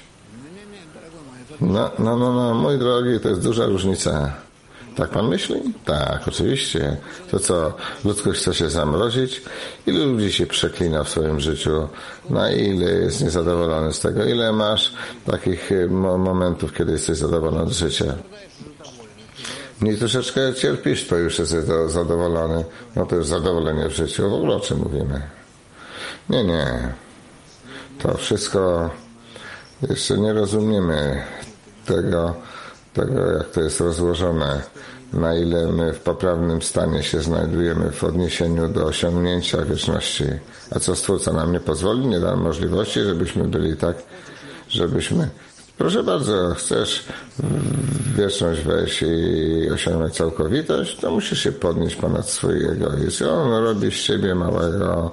No, mój drogi, to jest duża różnica. Tak pan myśli? Tak, oczywiście. To co, ludzkość chce się zamrozić? Ilu ludzi się przeklina w swoim życiu? Na ile jest niezadowolony z tego? Ile masz takich momentów, kiedy jesteś zadowolony z życia? Nie troszeczkę cierpisz, to już jesteś zadowolony. No to już zadowolenie w życiu. W ogóle o czym mówimy? Nie. To wszystko jeszcze nie rozumiemy tego, jak to jest rozłożone, na ile my w poprawnym stanie się znajdujemy w odniesieniu do osiągnięcia wieczności. A co Stwórca nam nie pozwoli, nie da możliwości, żebyśmy byli tak, żebyśmy... Proszę bardzo, chcesz w wieczność wejść i osiągnąć całkowitość, to musisz się podnieść ponad swój egoizm. On robi z siebie małego,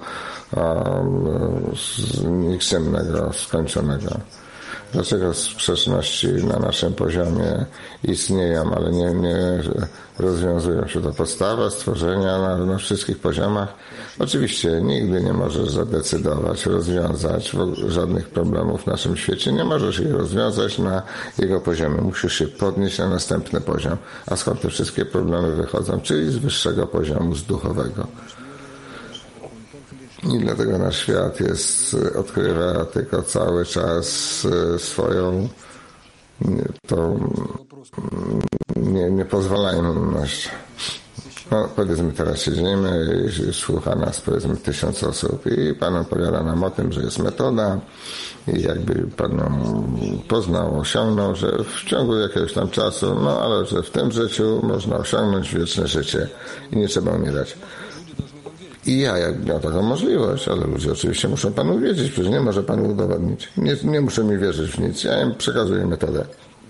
nikczemnego, skończonego. Dlaczego sprzeczności na naszym poziomie istnieją, ale nie rozwiązują się? To podstawa stworzenia na wszystkich poziomach. Oczywiście nigdy nie możesz zadecydować, rozwiązać żadnych problemów w naszym świecie. Nie możesz ich rozwiązać na jego poziomie. Musisz się podnieść na następny poziom. A skąd te wszystkie problemy wychodzą? Czyli z wyższego poziomu, z duchowego. I dlatego nasz świat odkrywa tylko cały czas swoją tą niepozwalajność. No, powiedzmy teraz siedzimy i słucha nas powiedzmy 1000 osób i Pan opowiada nam o tym, że jest metoda i jakby Pan ją poznał, osiągnął, że w ciągu jakiegoś tam czasu, no ale że w tym życiu można osiągnąć wieczne życie i nie trzeba umierać. I ja miał taką możliwość, ale ludzie oczywiście muszą Panu wierzyć, przecież nie może Panu udowodnić. Nie muszę mi wierzyć w nic, ja im przekazuję metodę.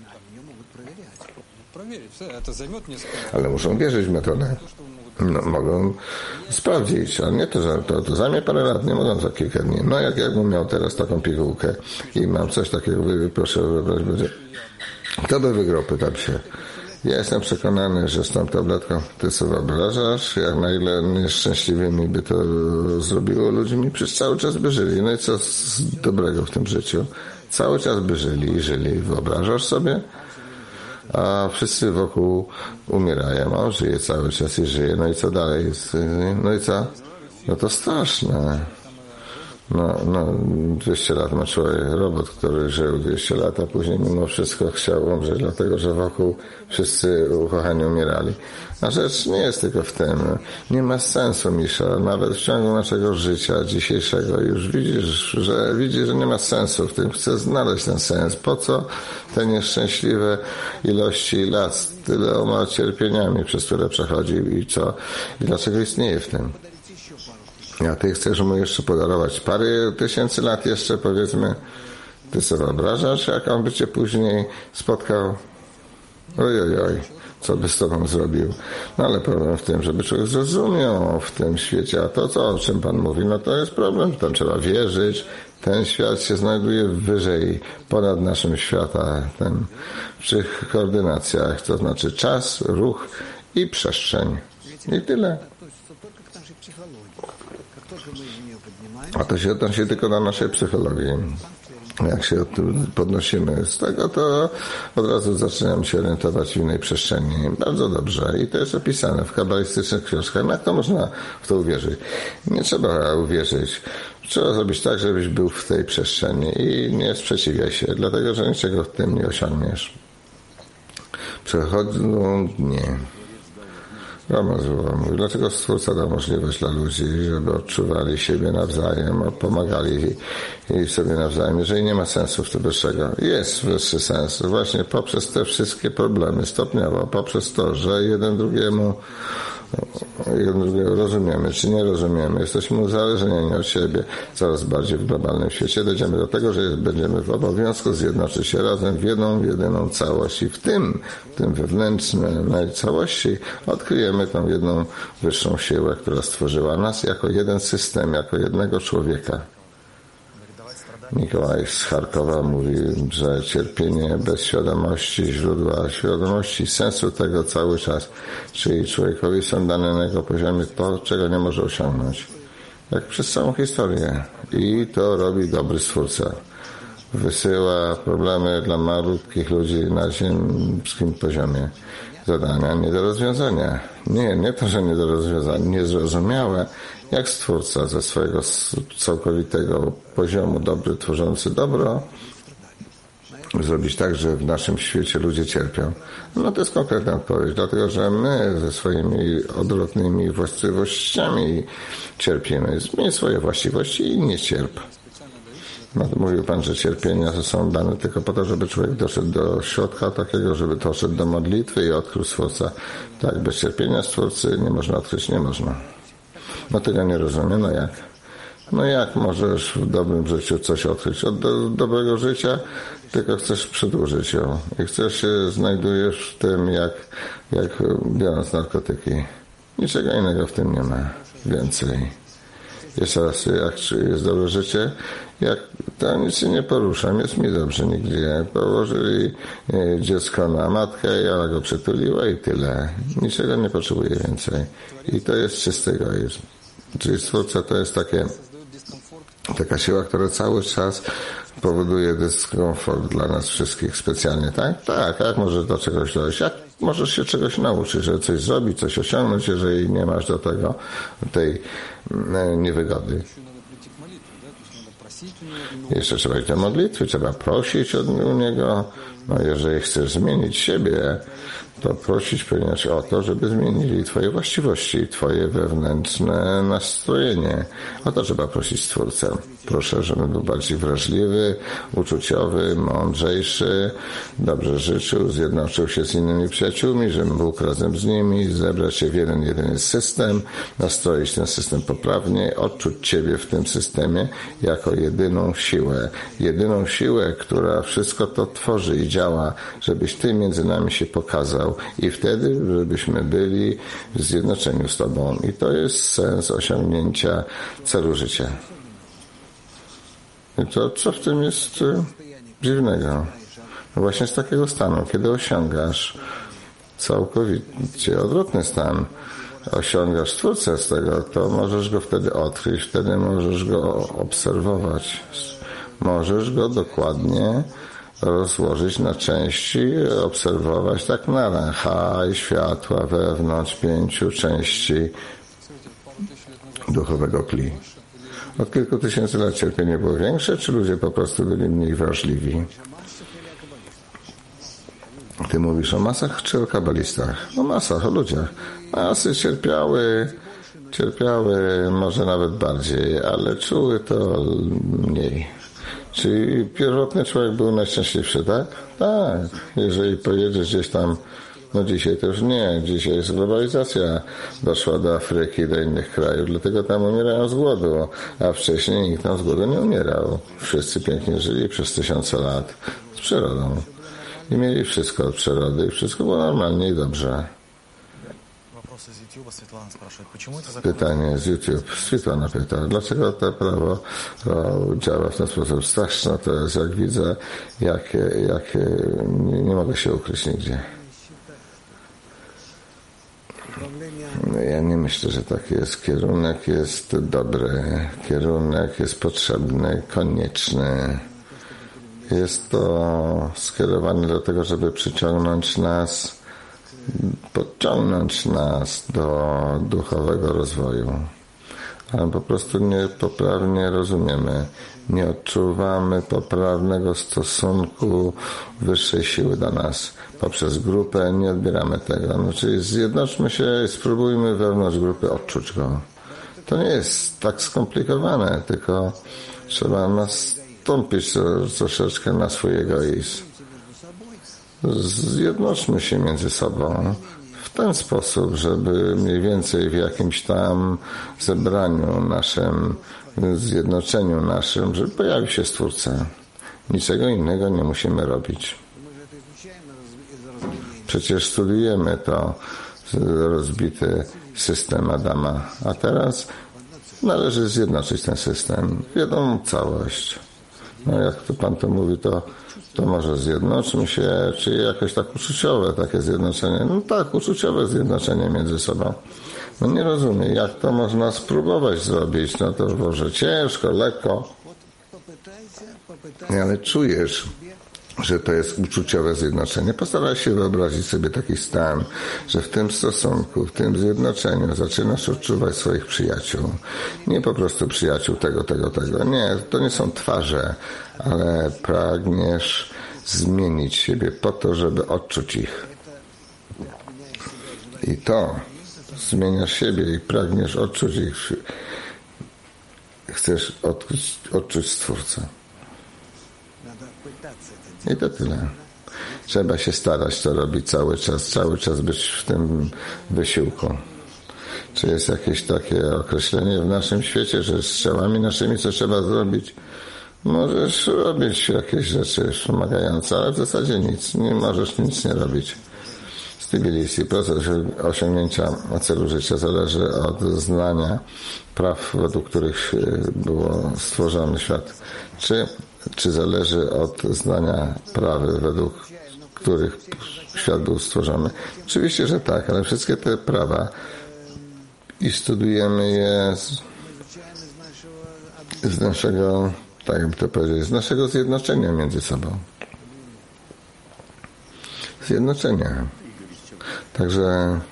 Ale muszą wierzyć w metodę. No, mogą sprawdzić, ale nie to, że to zajmie parę lat, nie mogą za kilka dni. No jakbym miał teraz taką pigułkę i mam coś takiego, proszę wybrać, będzie. Kto by wygrał, pytam się. Ja jestem przekonany, że z tą tabletką ty sobie wyobrażasz, jak na ile nieszczęśliwymi by to zrobiło ludźmi, przez cały czas by żyli. No i co dobrego w tym życiu? Cały czas by żyli i żyli. Wyobrażasz sobie? A wszyscy wokół umierają. On żyje cały czas i żyje. No i co dalej jest? No i co? No to straszne. No, 200 lat ma człowiek, robot, który żył 200 lat, a później mimo wszystko chciał umrzeć, dlatego że wokół wszyscy ukochani umierali. A rzecz nie jest tylko w tym. Nie ma sensu, Misza. Nawet w ciągu naszego życia dzisiejszego już widzisz, że nie ma sensu w tym. Chcę znaleźć ten sens. Po co te nieszczęśliwe ilości lat z tyloma cierpieniami, przez które przechodzi i co? I dlaczego istnieje w tym? A ty chcesz mu jeszcze podarować parę tysięcy lat jeszcze, powiedzmy. Ty sobie wyobrażasz, jak on by cię później spotkał? Oj, co by z tobą zrobił? No ale problem w tym, żeby człowiek zrozumiał w tym świecie, a to co, o czym Pan mówi, no to jest problem, tam trzeba wierzyć. Ten świat się znajduje wyżej, ponad naszym świata, w trzech koordynacjach, to znaczy czas, ruch i przestrzeń. I tyle. A to się odnosi tylko do naszej psychologii. Jak się podnosimy z tego, to od razu zaczynamy się orientować w innej przestrzeni. Bardzo dobrze. I to jest opisane w kabalistycznych książkach. Jak to można w to uwierzyć? Nie trzeba uwierzyć. Trzeba zrobić tak, żebyś był w tej przestrzeni i nie sprzeciwiaj się, dlatego że niczego w tym nie osiągniesz. Przechodzą dni. Mówi, dlaczego Stwórca dał możliwość dla ludzi, żeby odczuwali siebie nawzajem, pomagali sobie nawzajem, jeżeli nie ma sensu w tym wyższego. Jest wyższy sens właśnie poprzez te wszystkie problemy stopniowo, poprzez to, że jeden drugiego rozumiemy, czy nie rozumiemy, jesteśmy uzależnieni od siebie coraz bardziej w globalnym świecie, dojdziemy do tego, że będziemy w obowiązku zjednoczyć się razem w jedyną całość i w tym wewnętrznej całości odkryjemy tą jedną wyższą siłę, która stworzyła nas jako jeden system, jako jednego człowieka. Mikołaj z Charkowa mówi, że cierpienie bez świadomości, źródła świadomości, sensu tego cały czas, czyli człowiekowi są dane na jego poziomie to, czego nie może osiągnąć. Jak przez całą historię. I to robi dobry Stwórca. Wysyła problemy dla malutkich ludzi na ziemskim poziomie. Zadania nie do rozwiązania. Nie to, że nie do rozwiązania, niezrozumiałe, jak Stwórca ze swojego całkowitego poziomu dobry, tworzący dobro, zrobić tak, że w naszym świecie ludzie cierpią. No to jest konkretna odpowiedź, dlatego że my ze swoimi odwrotnymi właściwościami cierpimy. Zmień swoje właściwości i nie cierp. Mówił Pan, że cierpienia są dane tylko po to, żeby człowiek doszedł do środka takiego, żeby doszedł do modlitwy i odkrył Stwórcę. Tak, bez cierpienia Stwórcy nie można odkryć, nie można. No tego nie rozumiem, no jak? No jak możesz w dobrym życiu coś odkryć? Od dobrego życia tylko chcesz przedłużyć ją i chcesz się znajdujesz w tym, jak biorąc narkotyki. Niczego innego w tym nie ma. Więcej. Jeszcze raz, jak jest dobre życie, jak to nic się nie poruszam, jest mi dobrze nigdzie. Położyli dziecko na matkę, ja go przytuliła i tyle. Niczego nie potrzebuję więcej. I to jest czysty egoizm. Czyli Stwórca to jest taka siła, która cały czas powoduje dyskomfort dla nas wszystkich specjalnie, tak? Tak, jak możesz do czegoś dojść? Jak możesz się czegoś nauczyć, żeby coś zrobić, coś osiągnąć, jeżeli nie masz do tego tej niewygody? Jeszcze trzeba iść do modlitwy, trzeba prosić u Niego. No jeżeli chcesz zmienić siebie, to prosić powinieneś o to, żeby zmienili Twoje właściwości, Twoje wewnętrzne nastrojenie. O to trzeba prosić Stwórcę. Proszę, żeby był bardziej wrażliwy, uczuciowy, mądrzejszy, dobrze życzył, zjednoczył się z innymi przyjaciółmi, żeby mógł razem z nimi zebrać się w jedyny system, nastroić ten system poprawnie, odczuć Ciebie w tym systemie jako jedyną siłę, która wszystko to tworzy i działa, żebyś Ty między nami się pokazał i wtedy, żebyśmy byli w zjednoczeniu z Tobą. I to jest sens osiągnięcia celu życia. I to, co w tym jest dziwnego? No właśnie z takiego stanu, kiedy osiągasz całkowicie odwrotny stan, osiągasz Stwórcę z tego, to możesz go wtedy odkryć, wtedy możesz go obserwować. Możesz go dokładnie rozłożyć na części, obserwować tak na haj światła wewnątrz 5 części duchowego kli. Od kilku tysięcy lat cierpienie było większe, czy ludzie po prostu byli mniej wrażliwi? Ty mówisz o masach czy o kabalistach? O masach, o ludziach. Masy cierpiały może nawet bardziej, ale czuły to mniej. Czyli pierwotny człowiek był najszczęśliwszy, tak? Tak. Jeżeli pojedziesz gdzieś tam, no dzisiaj to już nie. Dzisiaj jest globalizacja. Doszła do Afryki, do innych krajów, dlatego tam umierają z głodu. A wcześniej nikt tam z głodu nie umierał. Wszyscy pięknie żyli przez 1000 lat z przyrodą. I mieli wszystko od przyrody i wszystko było normalnie i dobrze. Pytanie z YouTube. Svetlana pyta, dlaczego to prawo działa w ten sposób? Straszne to jest, jak widzę, nie mogę się ukryć nigdzie. Ja nie myślę, że tak jest. Kierunek jest dobry, kierunek jest potrzebny, konieczny. Jest to skierowane do tego, żeby podciągnąć nas do duchowego rozwoju. Ale po prostu niepoprawnie rozumiemy. Nie odczuwamy poprawnego stosunku wyższej siły do nas. Poprzez grupę nie odbieramy tego. No, czyli zjednoczmy się i spróbujmy wewnątrz grupy odczuć go. To nie jest tak skomplikowane, tylko trzeba nastąpić troszeczkę na swój egoizm. Zjednoczmy się między sobą w ten sposób, żeby mniej więcej w jakimś tam zebraniu naszym, zjednoczeniu naszym, żeby pojawił się Stwórca. Niczego innego nie musimy robić. Przecież studiujemy to rozbity system Adama, a teraz należy zjednoczyć ten system w jedną całość. No jak to Pan to mówi, to może zjednoczmy się, czy jakoś tak uczuciowe takie zjednoczenie. No tak, uczuciowe zjednoczenie między sobą. No nie rozumiem, jak to można spróbować zrobić. No to może ciężko, lekko. Ale czujesz, że to jest uczuciowe zjednoczenie. Postaraj się wyobrazić sobie taki stan, że w tym stosunku, w tym zjednoczeniu zaczynasz odczuwać swoich przyjaciół. Nie po prostu przyjaciół tego. Nie, to nie są twarze, ale pragniesz zmienić siebie po to, żeby odczuć ich. I to zmieniasz siebie i pragniesz odczuć ich. Chcesz odczuć Stwórcę. I to tyle. Trzeba się starać to robić cały czas być w tym wysiłku. Czy jest jakieś takie określenie w naszym świecie, że z strzałami naszymi co trzeba zrobić? Możesz robić jakieś rzeczy wspomagające, ale w zasadzie nic. Nie możesz nic nie robić. Stability, proces osiągnięcia celu życia zależy od znania praw, według których było stworzony świat. Czy zależy od znania praw, według których świat był stworzony? Oczywiście, że tak, ale wszystkie te prawa i studujemy je z naszego, tak jakby to powiedzieć, z naszego zjednoczenia między sobą. Zjednoczenia. Także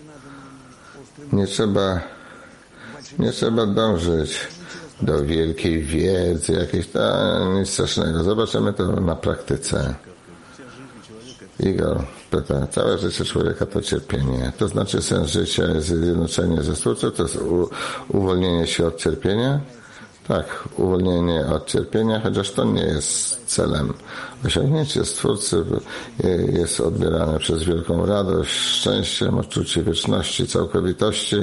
nie trzeba dążyć do wielkiej wiedzy, jakiejś nic strasznego. Zobaczymy to na praktyce. Igor pyta, całe życie człowieka to cierpienie. To znaczy sens życia jest zjednoczenie ze Stwórcą, to jest uwolnienie się od cierpienia? Tak, uwolnienie od cierpienia, chociaż to nie jest celem. Osiągnięcie Stwórcy jest odbierane przez wielką radość, szczęściem, odczucie wieczności, całkowitości,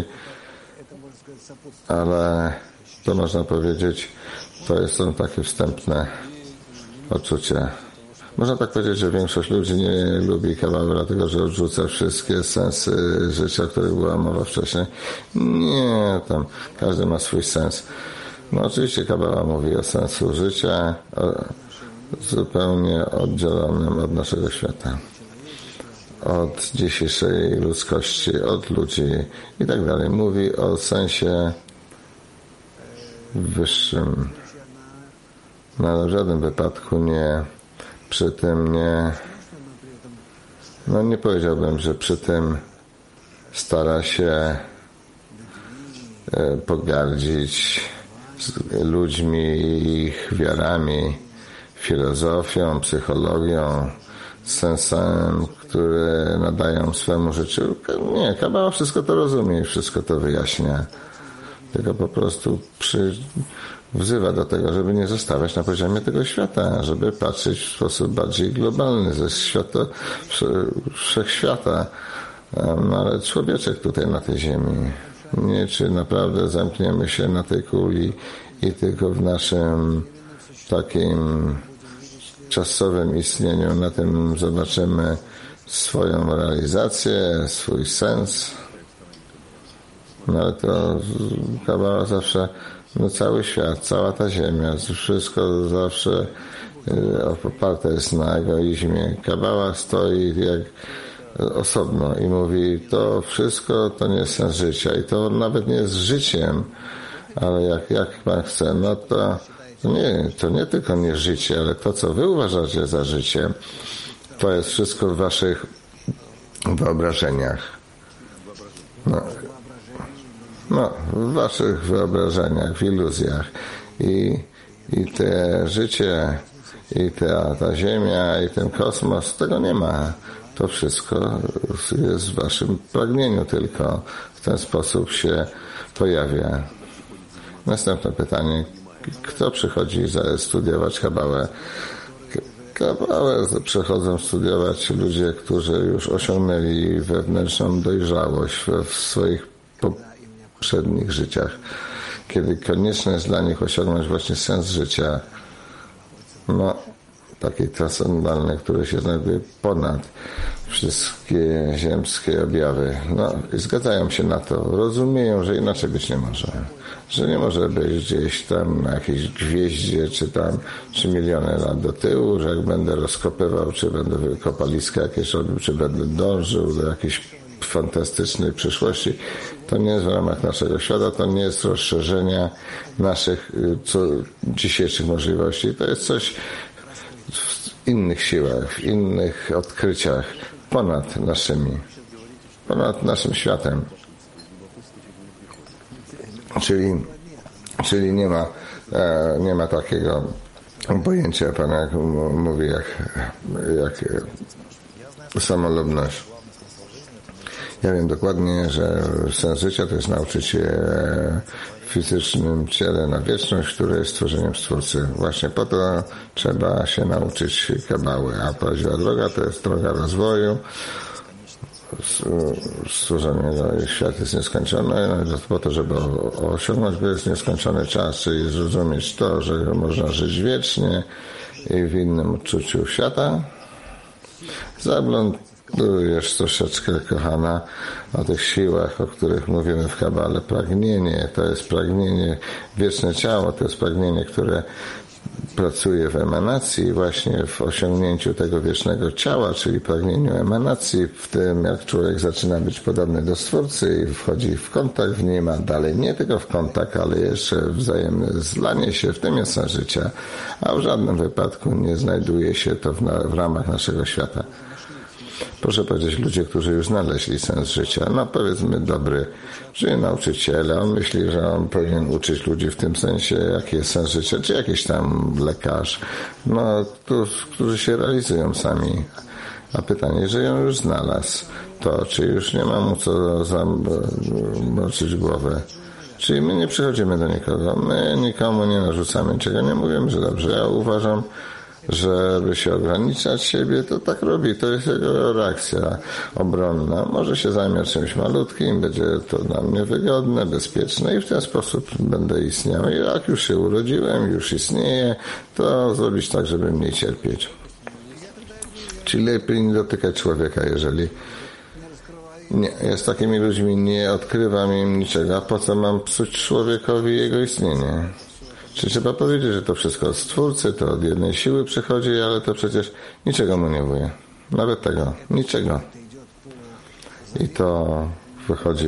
ale to można powiedzieć, to są takie wstępne odczucia. Można tak powiedzieć, że większość ludzi nie lubi kabały, dlatego że odrzuca wszystkie sensy życia, o których była mowa wcześniej. Nie, tam każdy ma swój sens. No oczywiście Kabala mówi o sensu życia zupełnie oddzielonym od naszego świata. Od dzisiejszej ludzkości, od ludzi i tak dalej. Mówi o sensie wyższym. No w żadnym wypadku nie powiedziałbym, że przy tym stara się pogardzić ludźmi, ich wiarami, filozofią, psychologią, sensem, który nadają swemu życiu. Nie, Kabała wszystko to rozumie i wszystko to wyjaśnia. Tylko po prostu wzywa do tego, żeby nie zostawać na poziomie tego świata, żeby patrzeć w sposób bardziej globalny ze wszechświata. No ale człowieczek tutaj na tej ziemi. Nie, czy naprawdę zamkniemy się na tej kuli i tylko w naszym takim czasowym istnieniu na tym zobaczymy swoją realizację, swój sens. No ale to Kabała zawsze, cały świat, cała ta ziemia, wszystko zawsze oparte jest na egoizmie. Kabała stoi jak osobno i mówi, to wszystko to nie jest sens życia i to nawet nie jest życiem, ale jak Pan chce, no to nie tylko nie życie, ale to, co Wy uważacie za życie, to jest wszystko w Waszych wyobrażeniach. W Waszych wyobrażeniach, w iluzjach. I te życie, i ta Ziemia, i ten kosmos, tego nie ma. To wszystko jest w Waszym pragnieniu tylko. W ten sposób się pojawia. Następne pytanie. Kto przychodzi studiować Kabałę? Kabałę przechodzą studiować ludzie, którzy już osiągnęli wewnętrzną dojrzałość w swoich poprzednich życiach, kiedy konieczne jest dla nich osiągnąć właśnie sens życia, taki transcendentalny, który się znajduje ponad wszystkie ziemskie objawy. I zgadzają się na to, rozumieją, że inaczej być nie może. Że nie może być gdzieś tam na jakiejś gwieździe, czy tam 3 miliony lat do tyłu, że jak będę rozkopywał, czy będę kopaliska jakieś robił, czy będę dążył do jakiejś fantastycznej przyszłości, to nie jest w ramach naszego świata, to nie jest rozszerzenia naszych dzisiejszych możliwości. To jest coś w innych siłach, w innych odkryciach, ponad naszym światem. Czyli nie ma takiego pojęcia, Pan jak mówi, jak samolubność. Ja wiem dokładnie, że sens życia to jest nauczyć się w fizycznym ciele na wieczność, które jest stworzeniem Stwórcy. Właśnie po to trzeba się nauczyć Kabały, a prawdziwa droga to jest droga rozwoju. Stworzenie, świat jest nieskończony, po to, żeby osiągnąć go jest nieskończony czas, czyli zrozumieć to, że można żyć wiecznie i w innym odczuciu świata. Zaglądujesz troszeczkę, kochana, o tych siłach, o których mówimy w Kabale. Pragnienie, to jest pragnienie, wieczne ciało, to jest pragnienie, które pracuje w emanacji, właśnie w osiągnięciu tego wiecznego ciała, czyli pragnieniu emanacji, w tym jak człowiek zaczyna być podobny do Stwórcy i wchodzi w kontakt w nim, a dalej nie tylko w kontakt, ale jeszcze wzajemne zlanie się, w tym jest sens życia, a w żadnym wypadku nie znajduje się to w ramach naszego świata. Proszę powiedzieć, ludzie, którzy już znaleźli sens życia, powiedzmy dobry, czyli nauczyciel, on myśli, że on powinien uczyć ludzi w tym sensie, jaki jest sens życia, czy jakiś tam lekarz, którzy się realizują sami. A pytanie, jeżeli on już znalazł to, czy już nie ma mu co zamroczyć głowę. Czyli my nie przychodzimy do nikogo, my nikomu nie narzucamy niczego, nie mówimy, że dobrze. Ja uważam, żeby się ograniczać siebie, to tak robi, to jest jego reakcja obronna. Może się zajmie czymś malutkim, będzie to dla mnie wygodne, bezpieczne i w ten sposób będę istniał. I jak już się urodziłem, już istnieję, to zrobić tak, żeby mniej cierpieć. Czyli lepiej nie dotykać człowieka, jeżeli nie, ja z takimi ludźmi nie odkrywam im niczego, a po co mam psuć człowiekowi jego istnienie? Czy trzeba powiedzieć, że to wszystko od Stwórcy, to od jednej siły przychodzi, ale to przecież niczego mu nie wuje. Nawet tego. Niczego. I to wychodzi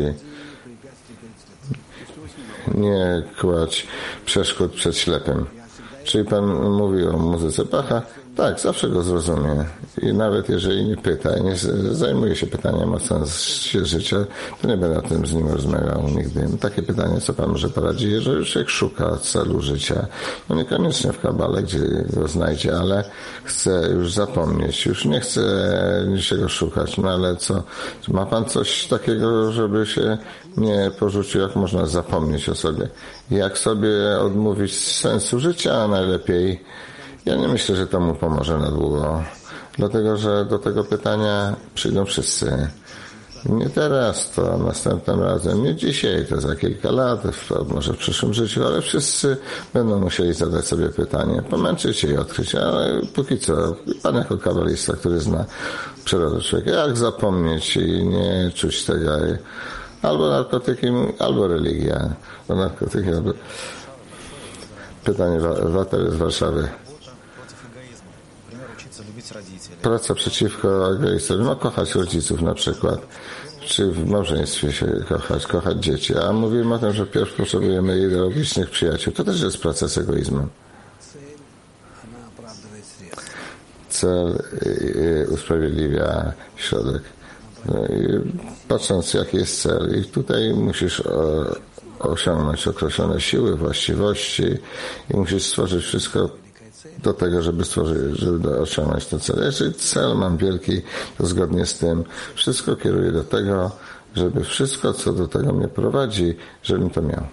nie kładź przeszkód przed ślepym. Czyli Pan mówi o muzyce Bacha? Tak, zawsze go zrozumie. I nawet jeżeli nie pyta i nie zajmuje się pytaniem o sens życia, to nie będę o tym z nim rozmawiał nigdy. Takie pytanie, co Pan może poradzi, jeżeli człowiek szuka celu życia, niekoniecznie w Kabale, gdzie go znajdzie, ale chce już zapomnieć, już nie chce niczego szukać, ale co? Ma Pan coś takiego, żeby się nie porzucił, jak można zapomnieć o sobie? Jak sobie odmówić sensu życia, a najlepiej? Ja nie myślę, że to mu pomoże na długo, dlatego że do tego pytania przyjdą wszyscy. Nie teraz, to następnym razem, nie dzisiaj, to za kilka lat, może w przyszłym życiu, ale wszyscy będą musieli zadać sobie pytanie, pomęczyć się i odkryć, ale póki co, Pan jako kabalista, który zna przyrodę człowieka, jak zapomnieć i nie czuć tego, albo narkotyki, albo religia, bo narkotyki, albo... Pytanie Water z Warszawy. praca przeciwko agresji. No kochać rodziców na przykład, czy w małżeństwie się kochać dzieci, a mówimy o tym, że pierw potrzebujemy ideologicznych przyjaciół. To też jest praca z egoizmem. Cel usprawiedliwia środek. No i patrząc, jaki jest cel, i tutaj musisz osiągnąć określone siły, właściwości i musisz stworzyć wszystko do tego, żeby osiągnąć ten cel. Jeżeli cel mam wielki, to zgodnie z tym wszystko kieruję do tego, żeby wszystko, co do tego mnie prowadzi, żebym to miał.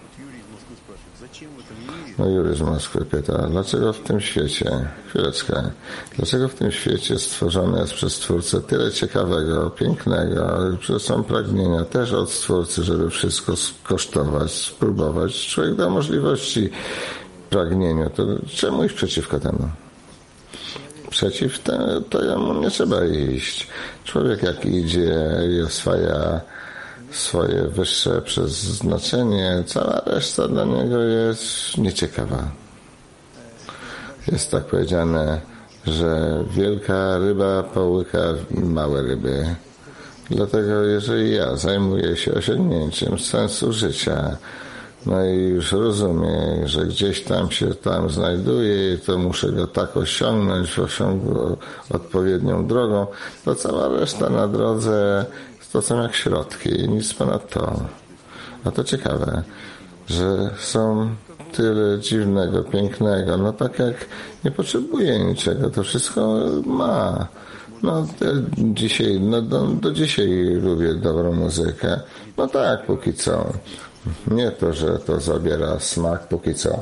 No Jury z Moskwy pyta, dlaczego w tym świecie, chwileczkę, dlaczego w tym świecie stworzone jest przez Stwórcę tyle ciekawego, pięknego, że są pragnienia też od Stwórcy, żeby wszystko skosztować, spróbować. Człowiek da możliwości pragnieniu, to czemu iść przeciwko temu? Przeciw to jemu nie trzeba iść. Człowiek jak idzie i oswaja swoje wyższe przeznaczenie, cała reszta dla niego jest nieciekawa. Jest tak powiedziane, że wielka ryba połyka małe ryby. Dlatego jeżeli ja zajmuję się osiągnięciem sensu życia, no i już rozumiem, że gdzieś tam się znajduje i to muszę go tak osiągnąć odpowiednią drogą, to cała reszta na drodze to są jak środki, nic ponad to. A to ciekawe, że są tyle dziwnego, pięknego, no tak jak nie potrzebuje niczego, to wszystko ma. No dzisiaj, do dzisiaj lubię dobrą muzykę. No tak, póki co. Nie to, że to zabiera smak, póki co.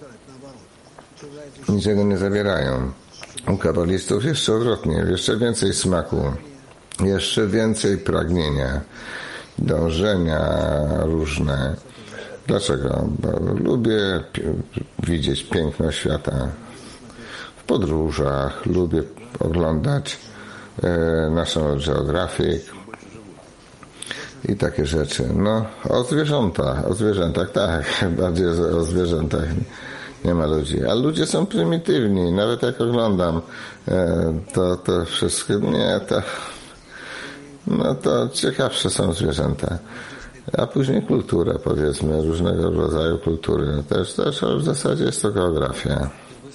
Niczego nie zabierają. U kabalistów jeszcze odwrotnie, jeszcze więcej smaku. Jeszcze więcej pragnienia, dążenia różne. Dlaczego? Bo lubię widzieć piękno świata w podróżach, lubię oglądać National Geographic i takie rzeczy. No, o zwierzętach, tak, bardziej o zwierzętach. Nie ma ludzi. A ludzie są prymitywni. Nawet jak oglądam to wszystko, no to ciekawsze są zwierzęta. A później kultura, powiedzmy, różnego rodzaju kultury. Też ale w zasadzie jest to geografia.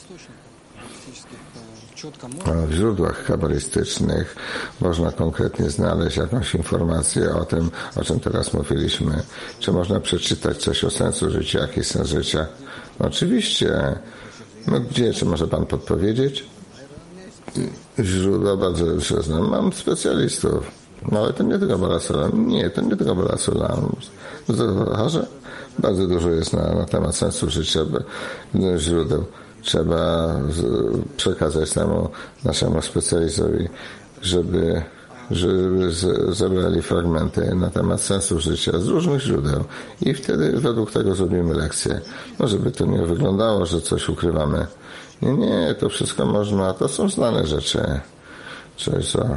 W źródłach kabalistycznych można konkretnie znaleźć jakąś informację o tym, o czym teraz mówiliśmy. Czy można przeczytać coś o sensu życia, jaki sens życia? No, oczywiście. No gdzie? Czy może pan podpowiedzieć? Źródła bardzo dobrze znam. Mam specjalistów. No ale to nie tylko Balasolam. Nie, to nie tylko Balasolam. Bardzo dużo jest na temat sensu życia źródeł. Trzeba przekazać naszemu specjalistowi, żeby zebrali fragmenty na temat sensu życia z różnych źródeł i wtedy według tego zrobimy lekcję. No żeby to nie wyglądało, że coś ukrywamy. Nie, to wszystko można, to są znane rzeczy. Coś co...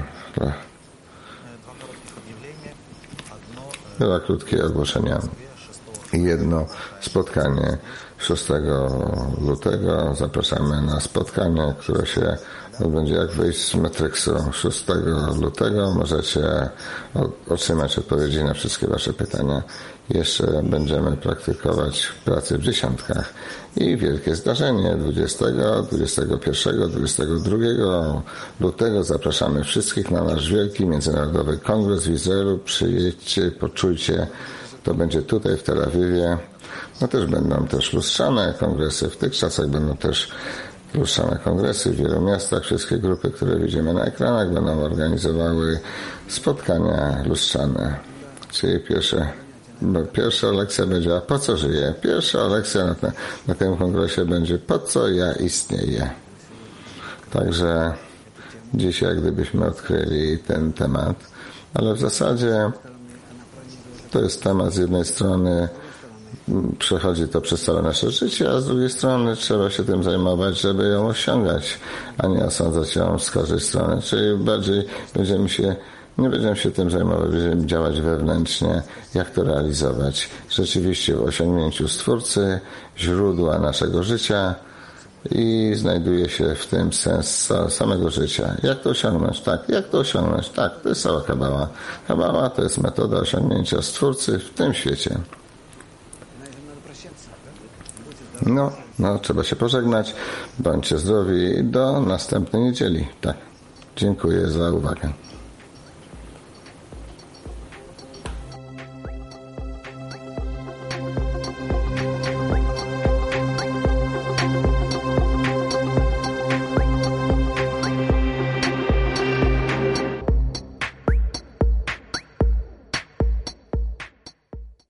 Dwa krótkie ogłoszenia. Jedno spotkanie 6 lutego. Zapraszamy na spotkanie, które się odbędzie jak wyjść z Matrixu. 6 lutego możecie otrzymać odpowiedzi na wszystkie wasze pytania. Jeszcze będziemy praktykować pracy w dziesiątkach. I wielkie zdarzenie 20, 21, 22 lutego zapraszamy wszystkich na nasz wielki międzynarodowy kongres w Izraelu. Przyjedźcie, poczujcie. To będzie tutaj w Tel Awiwie. No też będą też lustrzane kongresy. W tych czasach będą też lustrzane kongresy w wielu miastach. Wszystkie grupy, które widzimy na ekranach, będą organizowały spotkania lustrzane. Czyli pierwsza lekcja będzie, a po co żyję? Pierwsza lekcja na tym kongresie będzie, po co ja istnieję. Także dzisiaj gdybyśmy odkryli ten temat, ale w zasadzie to jest temat z jednej strony przechodzi to przez całe nasze życie, a z drugiej strony trzeba się tym zajmować, żeby ją osiągać, a nie osądzać ją z każdej strony. Czyli bardziej nie będziemy się tym zajmować, będziemy działać wewnętrznie, jak to realizować. Rzeczywiście w osiągnięciu Stwórcy, źródła naszego życia, i znajduje się w tym sens samego życia. Jak to osiągnąć? Tak. Jak to osiągnąć? Tak. To jest cała kabała. Kabała to jest metoda osiągnięcia Stwórcy w tym świecie. No, trzeba się pożegnać. Bądźcie zdrowi. Do następnej niedzieli. Tak. Dziękuję za uwagę.